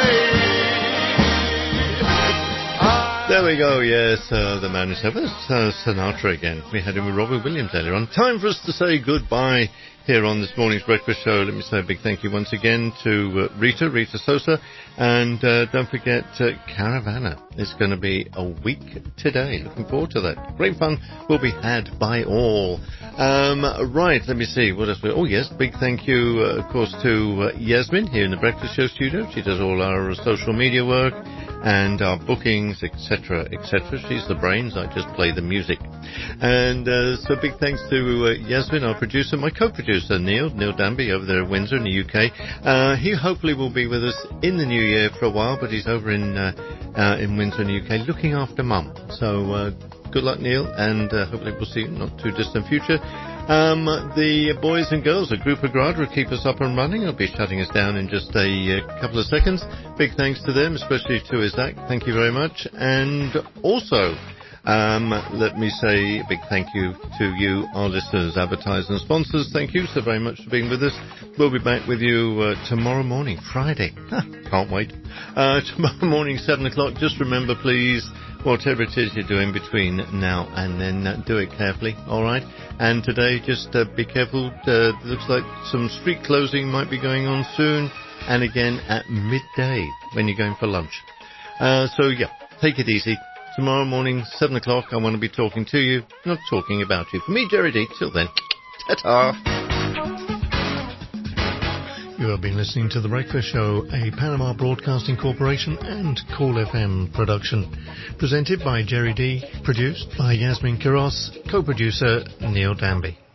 away.
There we go, yes, uh, the man himself. It's uh, Sinatra again. We had him with Robert Williams earlier on. Time for us to say goodbye here on this morning's breakfast show. Let me say a big thank you once again to uh, Rita, Rita Sosa, and uh, don't forget uh, Caravana. It's going to be a week today. Looking forward to that. Great fun will be had by all. Um, right, let me see. What else? We, oh, yes, big thank you, uh, of course, to uh, Yasmin here in the breakfast show studio. She does all our social media work and our bookings, et cetera, et cetera. She's the brains. I just play the music. And uh, so big thanks to uh, Yasmin, our producer, my co-producer, Neil, Neil Danby, over there in Windsor in the U K. Uh, he hopefully will be with us in the new year for a while, but he's over in uh, uh, in Windsor in the U K looking after Mum. So uh, good luck, Neil, and uh, hopefully we'll see you in not too distant future. Um, the boys and girls at Group Agrada will keep us up and running. They'll be shutting us down in just a uh, couple of seconds. Big thanks to them, especially to Isaac. Thank you very much. And also, um, let me say a big thank you to you, our listeners, advertisers and sponsors. Thank you so very much for being with us. We'll be back with you uh, tomorrow morning, Friday. Can't wait. Uh, tomorrow morning, seven o'clock. Just remember, please, whatever it is you're doing between now and then, uh, do it carefully, all right? And today, just uh, be careful. Uh, looks like some street closing might be going on soon, and again at midday when you're going for lunch. Uh, so, yeah, take it easy. Tomorrow morning, seven o'clock, I want to be talking to you, not talking about you. For me, Jerry D. Till then, ta-ta.
You have been listening to The Breakfast Show, a Panama Broadcasting Corporation and Cool F M production. Presented by Jerry D, produced by Yasmin Kiros, co-producer Neil Danby.